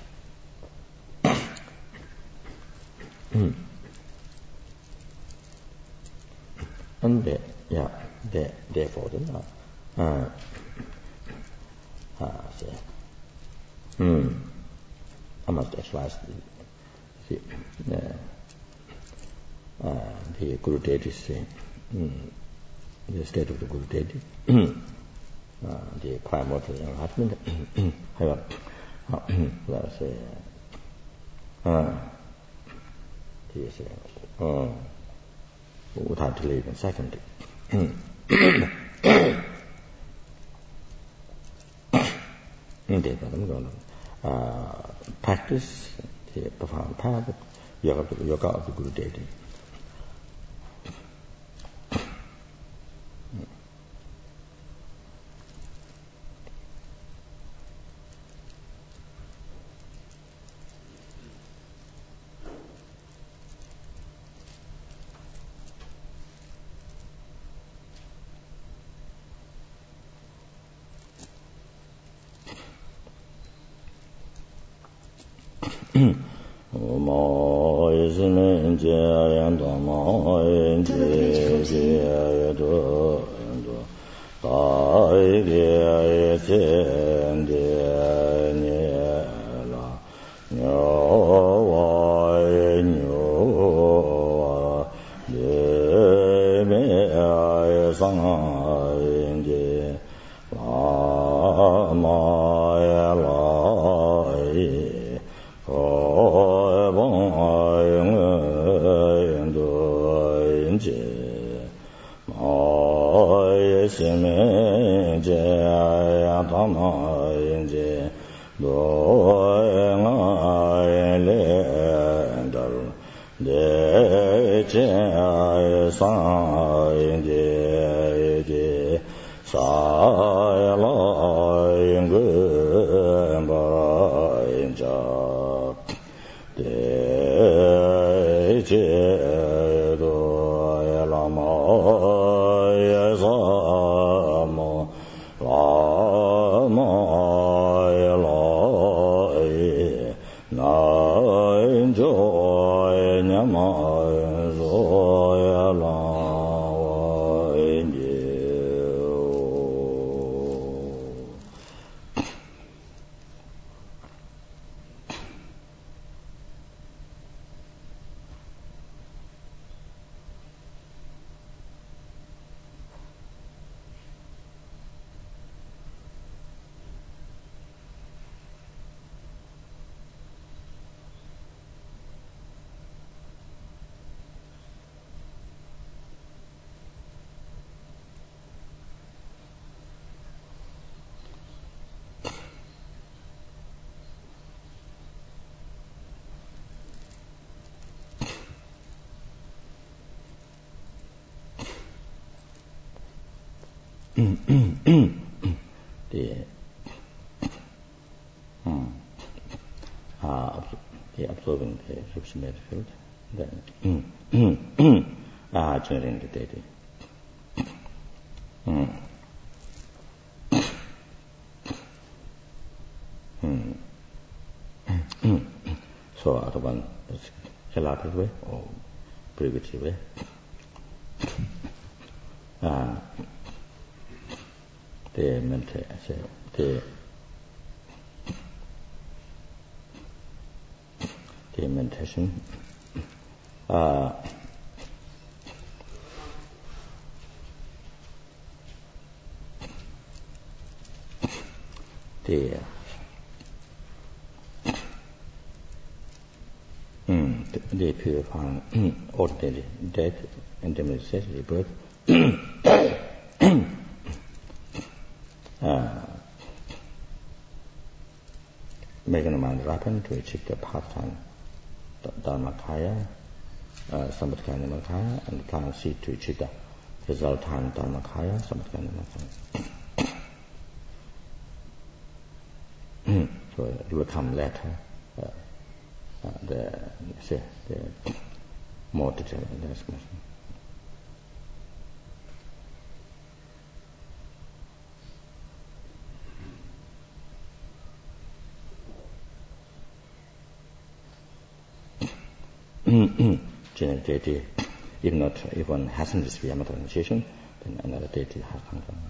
And therefore, I must exercise the Guru Deity's, the state of the Guru Deity, the primordial enlightenment. However, without delaying a second. Practice the profound path, yoga of the Guru Deity. Absorbing the represented field, then generating the deity. So other one is elaborate way or primitive way. The meditation the purifying ordinary death and necessary birth making the mind ripen to achieve the part-time Dharmakaya, Samatkhaya Nirmakaya, and plant seed to achieve the resultant Dharmakaya, Samatkhaya Nirmakaya. So it will come later, the more detailed explanation. General deity, if one hasn't this Yamata initiation, then another deity has come from.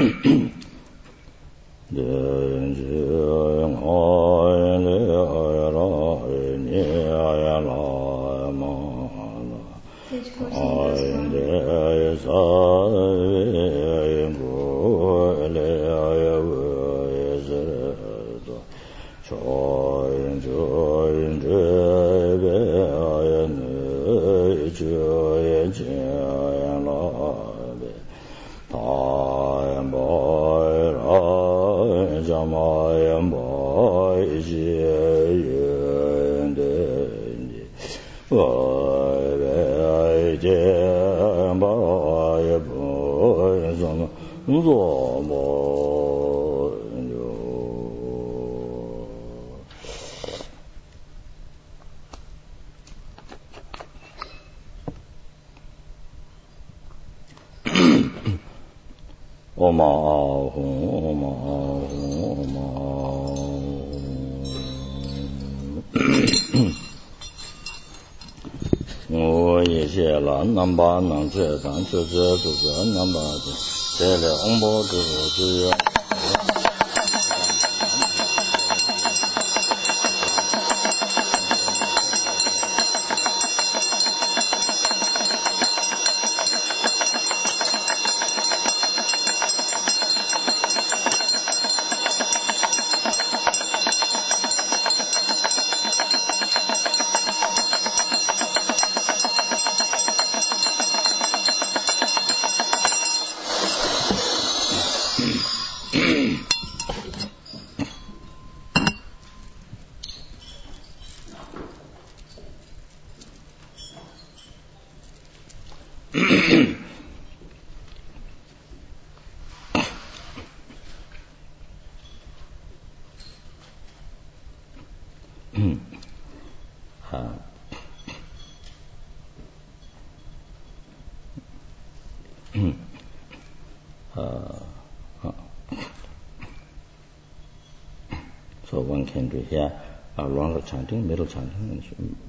南巴能这咱这南巴的，这了翁波之之。So one can do here longer chanting, middle chanting, and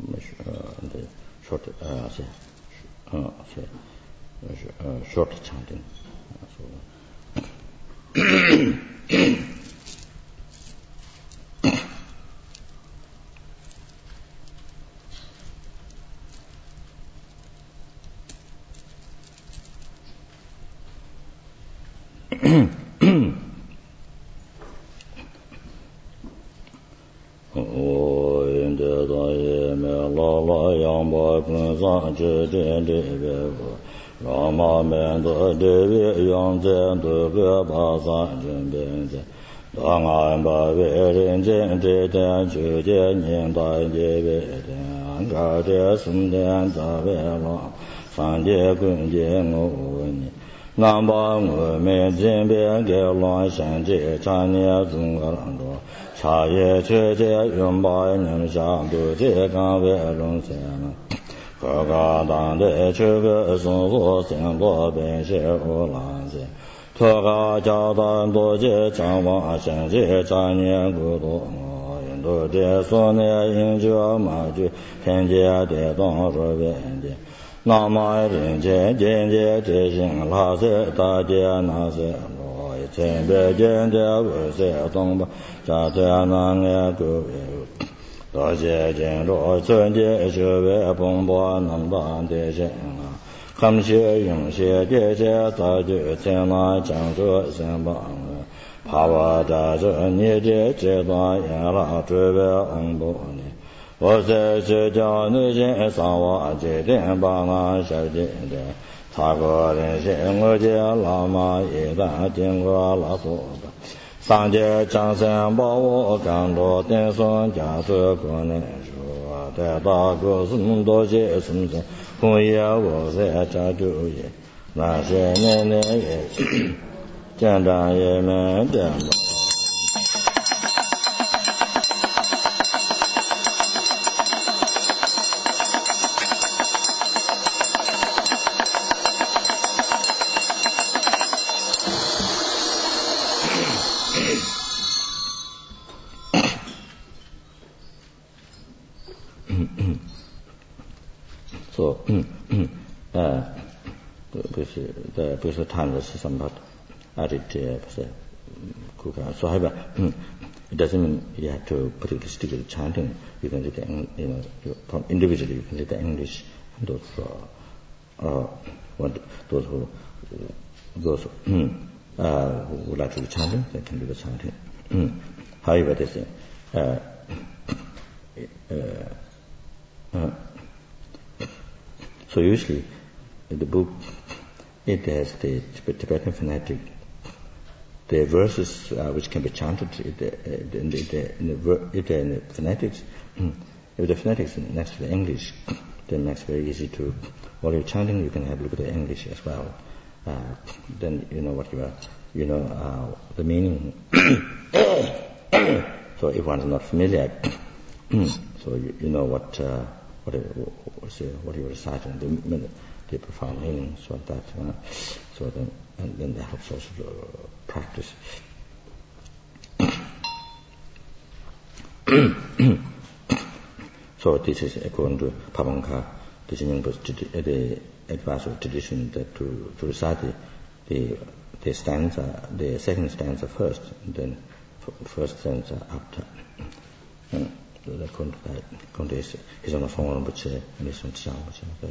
the short, short chanting. So, 不是谈的是什么？ So, however, it doesn't mean you have to particularly stick with chanting. You can read individually. You can read the English. Those who would like to do chanting, they can do the chanting. However, this so usually in the book it has the Tibetan phonetic. The verses which can be chanted in the phonetics. If the phonetics next to the English, then that's very easy to. While you're chanting, you can have a look at the English as well. Then you know what you are. You know the meaning. So if one's not familiar, so you know what you're reciting, the profound meaning. So that then that helps also to practice. So this is according to Pavanka, the advice of tradition, that to recite the stanza, the second stanza first, and then first stanza after. According to that, he's on the phone, but and he's on sound, but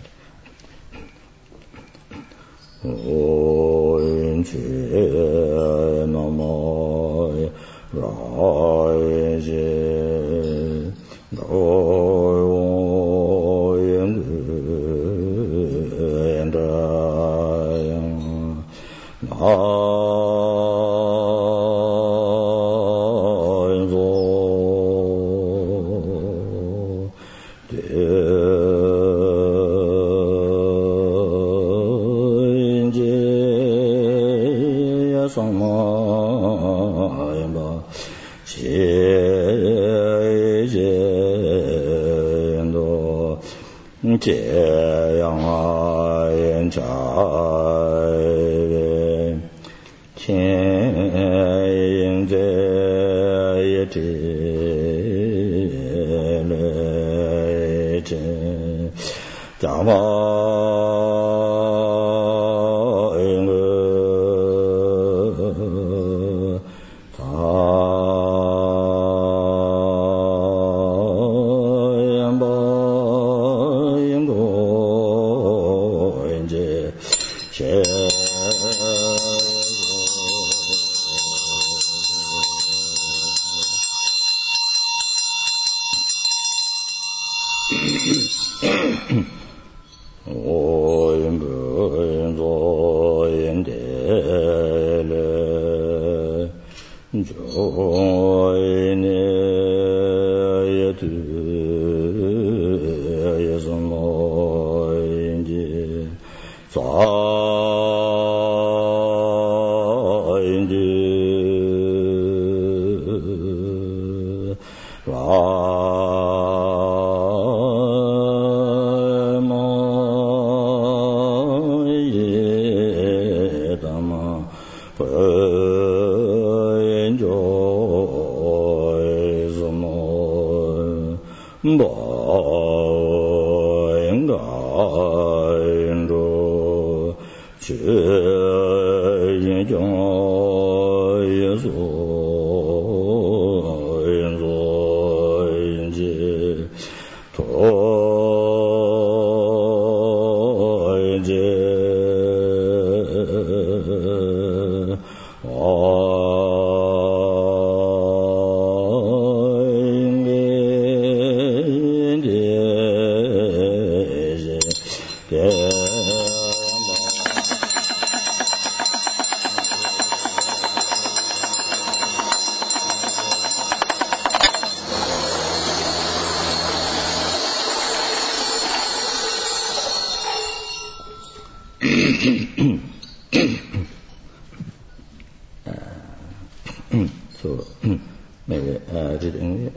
so maybe read English.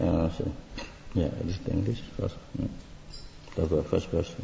Read English first. The first person.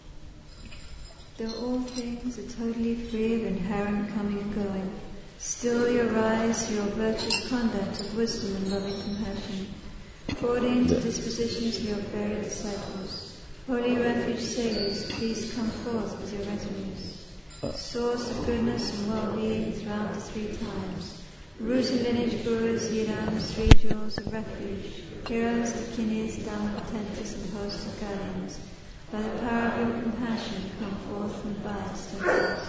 Though all things are totally free of inherent coming and going, still you rise to your virtuous conduct of wisdom and loving compassion, according to dispositions of your fairy disciples. Holy refuge saviors, please come forth with your retinues. source of goodness and well-being throughout the three times. Root and lineage gurus, yidams, three jewels of refuge, heroes, dakinis, dhammapotentas, and hosts of guardians. By the power of your compassion, come forth and abide steadfast.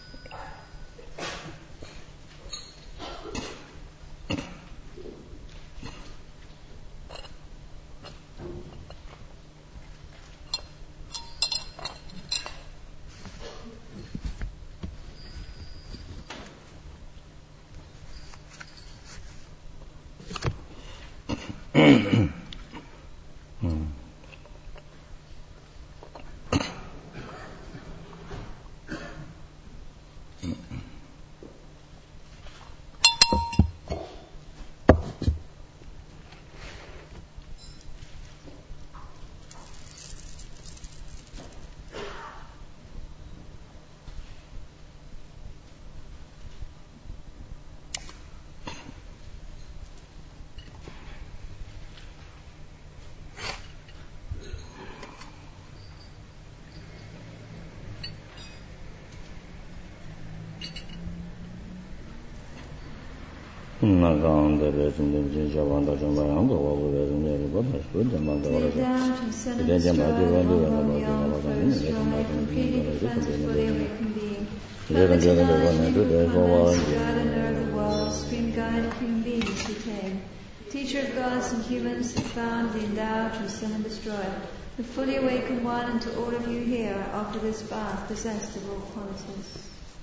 Kneel down, transcendent stride, beyond first, from a completely cleansed, fully awakened being. Perfect knowledge, God and earth, the world, supreme guide of human beings who came. Teacher of gods and humans, the found, the endowed, transcend and destroy. The fully awakened one, and to all of you here, I offer this bath, possessed of all qualities.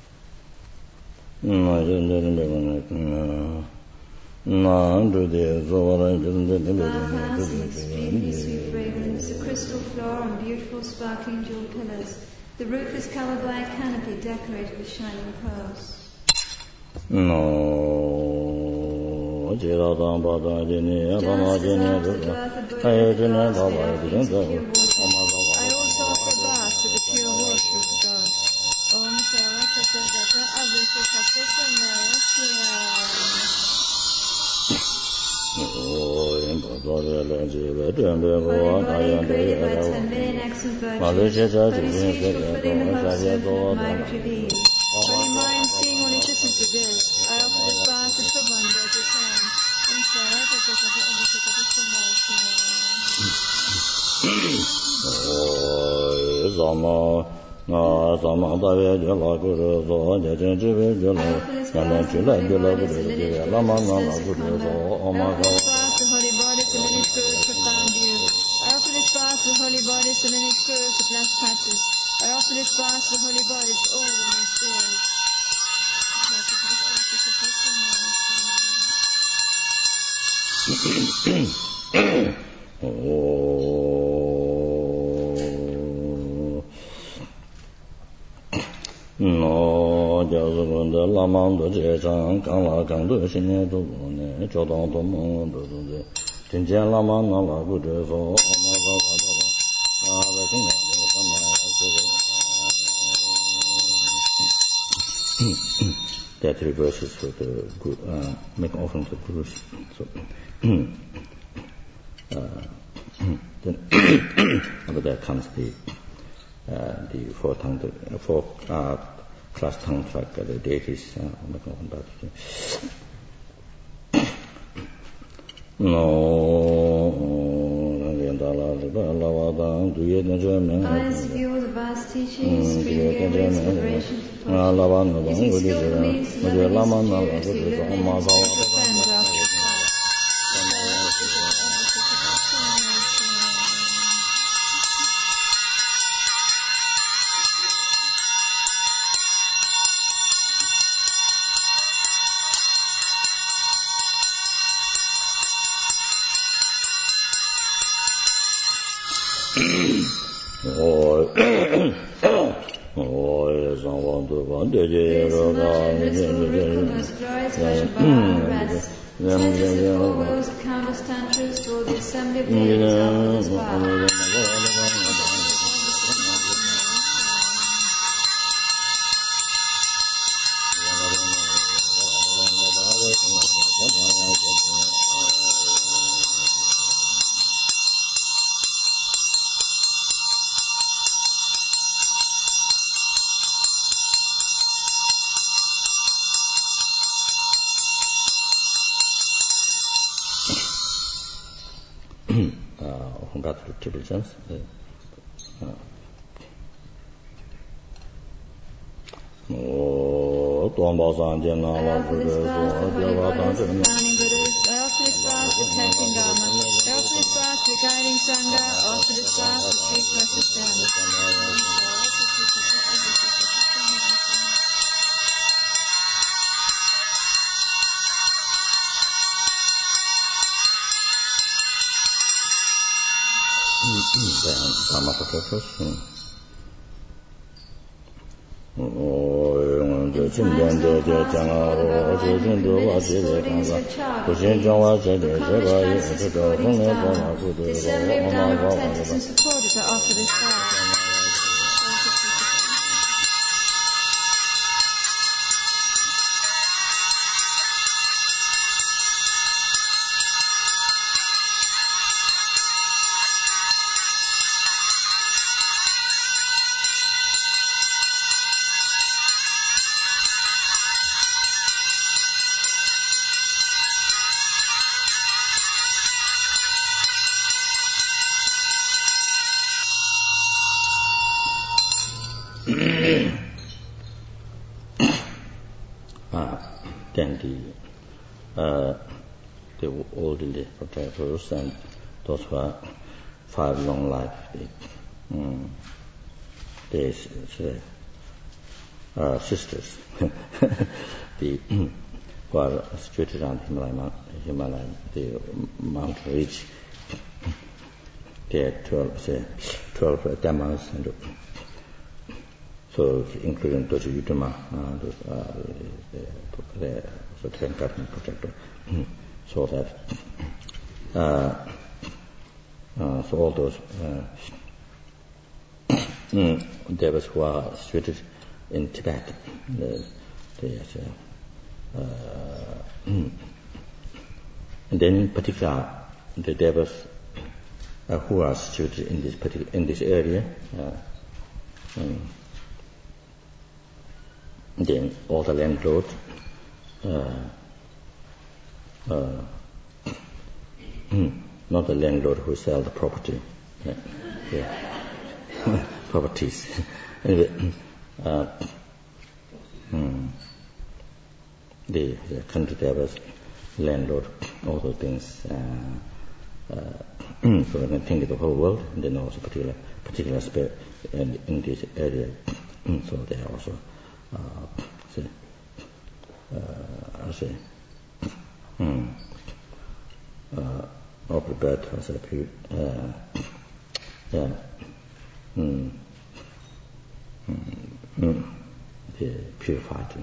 Sweet fragrance, a crystal floor and beautiful sparkling jewel pillars. The roof is covered by a canopy decorated with shining pearls. Just as after the birth of Buddha, I also offer bath with the pure water of God. Om Sarasatadata created by 10 million excellent virtues, holy streets fulfilling the hopes of infinite migratory beings. Holy mind, seeing all existence of this, I offer this bath to Tribhuvan that return. Om Sarasatadata There are three verses for the make offering to the Gurus. So, then after that comes the four class tongue track, the deities. Eyes view the vast teachings, spring gathering inspiration to function. Using skillful means to learn congratulations. Oh, Tomba Sanjana, I offer this fast for holy Buddhas and founding Buddhas. I offer this fast for protecting Dharma. I offer this fast for guiding Sangha. I offer this fast for Sri Swastisthana. Dharma protectors. The Assembly of Dharma protectors and supporters are offered this fast. Then the elderly protectors and those who are 5 long life, they sisters, who are situated on Himalaya, the mountain ridge. There are 12 Dhammas, and so including Doji Yudama, the Ten Garden Protector, so that so all those devas who are situated in Tibet, and then in particular the devas who are situated in this area, then all the landlord, not the landlord who sell the property, properties. Anyway, the country devas, landlord, all those things. So when I think of the whole world, and then also particular aspect in this area, so they are also all prepared as a purified,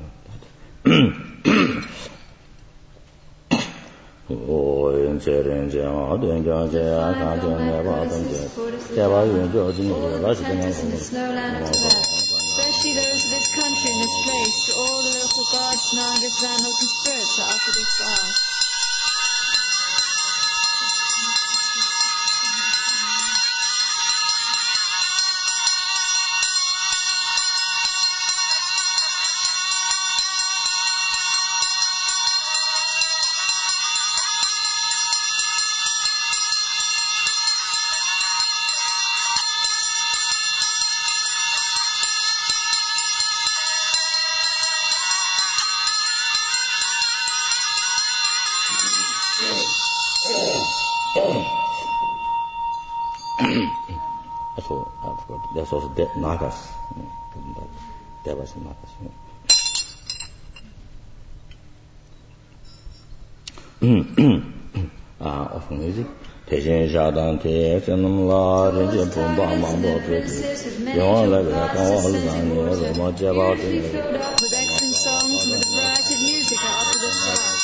especially those of this country and this place, to all the local gods, nagas, vandals and spirits are offered this fast. There's also Nagas, Devas and Nagas. Often music. Tejen Jadan Te, Senumla, Regent Pumba, Mambo, Roma Java, filled up with excellent songs and with a variety of music are offered this fast.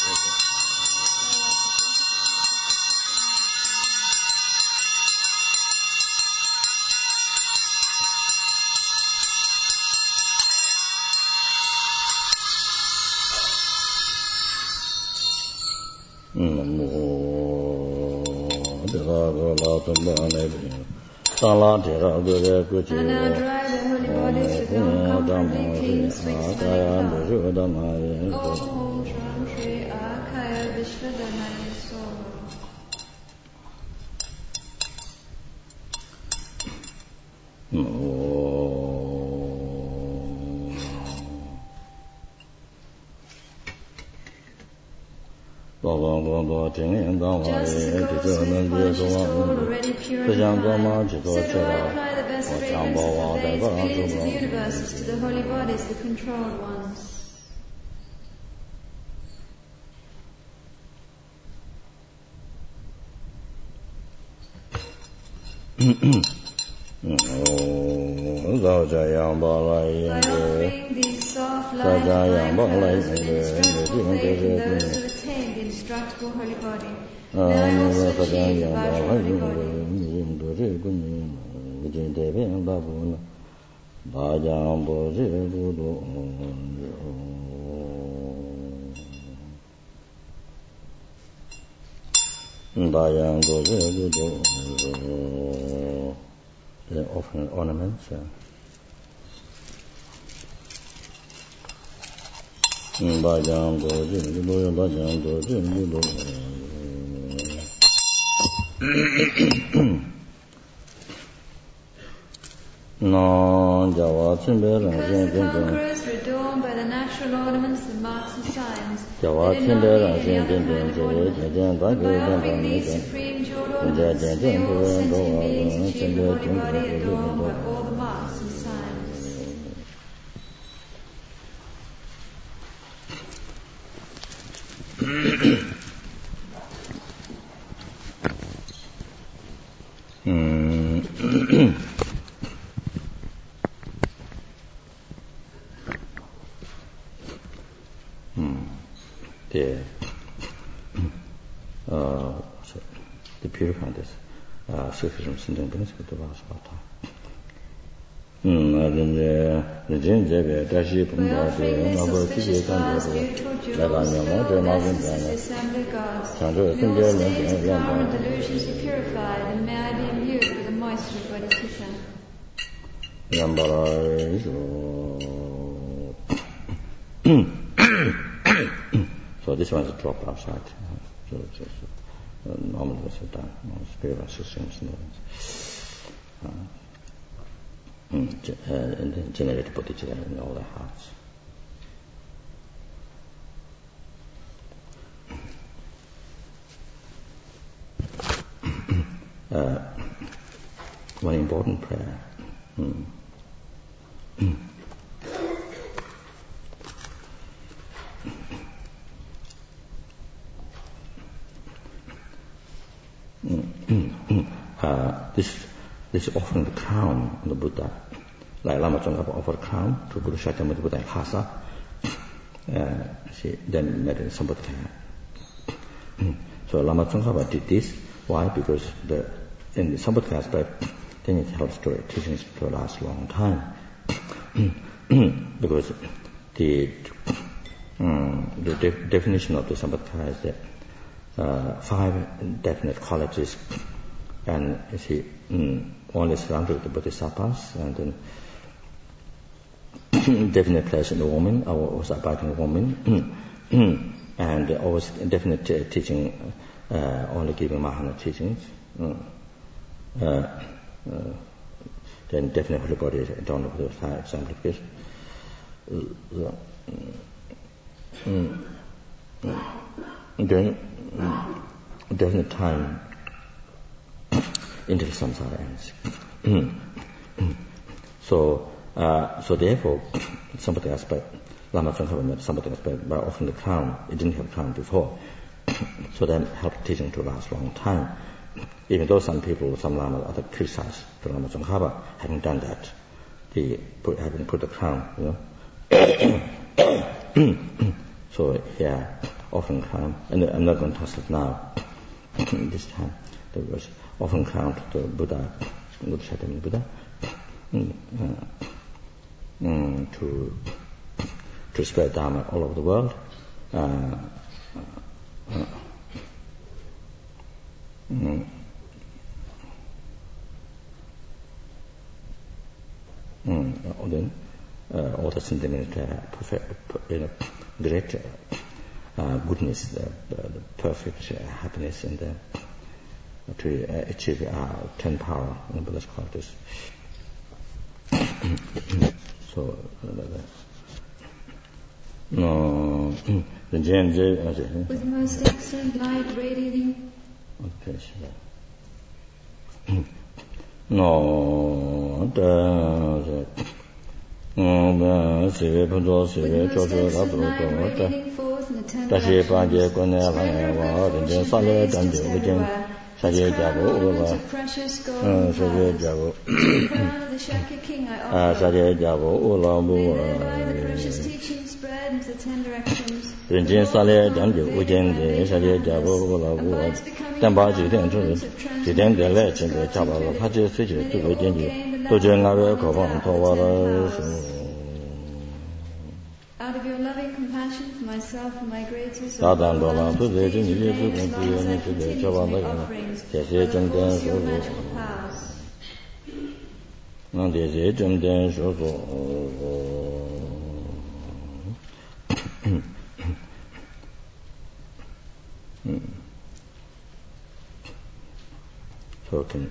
And now dry the holy bodies with non-comfortably clean sweet smelling flour. Om Shram Shri Akaya Vishwadhanaya Soha. Just as the gold smith polishes gold already purified, so do I apply the best fragrances of the millions of universes to the holy bodies, the controlled ones. By offering these soft, light, fine colors with indestructible faith in those who attain the indestructible holy body, may I also achieve the vital holy body. They're often ornaments. Because the conquerors were adorned by the natural ornaments, the marks and signs, they did not need any other kind of ornament. But by offering these supreme jeweled ornaments, may all sentient beings achieve the holy body adorned by all the marks and signs. The purifying this sufficient sending benefit to us about time. So this one is dropped outside. Normally was done. Spiritual systems and generate bodhicitta in all their hearts. One important prayer. This offering the crown on the Buddha, like Lama Tsongkhapa offered crown to Buddha Shakyamuni Buddha in Lhasa. She then met in Sambodhikaya. So Lama Tsongkhapa did this. Why? Because in the Sambodhikaya aspect, then it helps to teachings to last a long time. Because the definition of the Sambodhikaya is that 5 definite qualities, and you see, only surrounded with the bodhisattvas, and then definite place in the woman, always abiding woman, and always definite teaching, only giving Mahana teachings. Then definite holy body is adorned with those high exemplification. Then definite time until samsara ends. So therefore, somebody aspect, Lama Tsongkhapa met somebody aspect by offering the crown. It didn't have crown before, so that helped teaching to last a long time. Even though some people, some lamas, other criticize the Lama Tsongkhapa having done that, having put the crown, So yeah, offering crown, and I'm not going to translate now. This time, there was offering crown to the Buddha, Buddha Shakyamuni Buddha, to spread Dharma all over the world. Then all the sentiment, great goodness, the perfect happiness, and to achieve 10 power in the Buddha's qualities. So with most excellent light radiating. No, sive punjo sive chocho rabu dashi panje kone langa rinjen sale danje ujen saje jabo uwa saje jabo saje jabo ula buwa rinjen sale danje ujen saje jabo ula buwa tenpa jiten chun jiten de le chen de chaba la paje suje tu we jenji tu je ngawe ko bang to wa la Out of your loving compassion for myself and my greater soul, da dan do la tu de jin ji tu de tu ye ni tu de chaba la ya je je zhen den shu zu nan de je zhen den shu zu spoken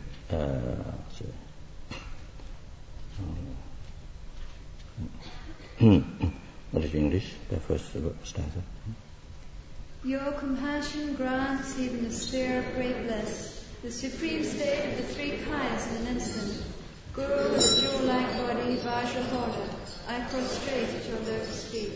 what is English, the first stanza? Your compassion grants even the sphere of great bliss, the supreme state of the three kinds in an instant. Guru with a jewel-like body, Vajrahoda, I prostrate at your lotus feet.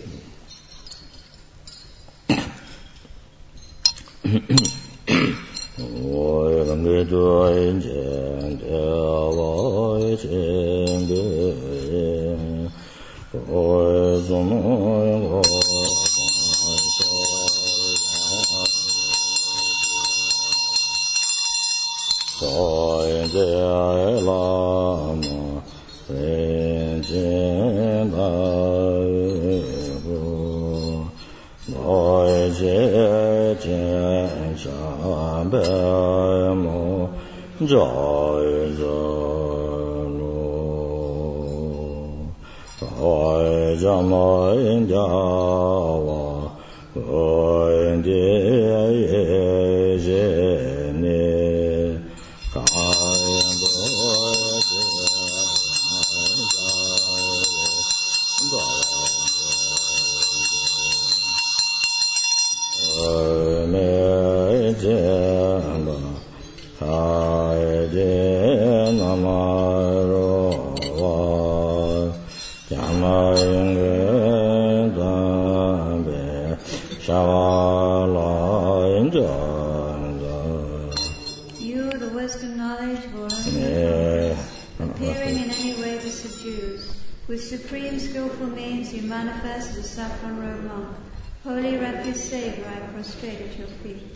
With supreme skillful means you manifest as a saffron-robed monk. Holy refuge Savior, I prostrate at your feet.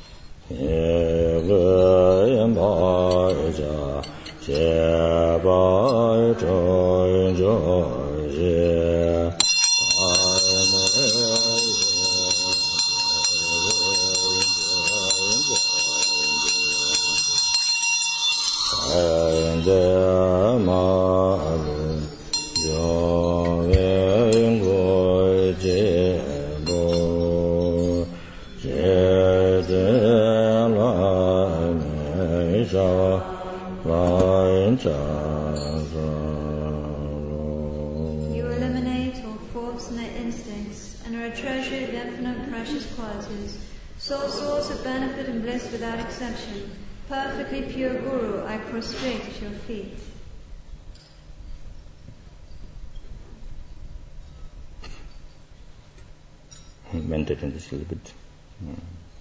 You eliminate all faults and their instincts and are a treasury of infinite precious qualities, sole source of benefit and bliss without exception. Perfectly pure Guru, I prostrate at your feet. Meditate on this a little bit.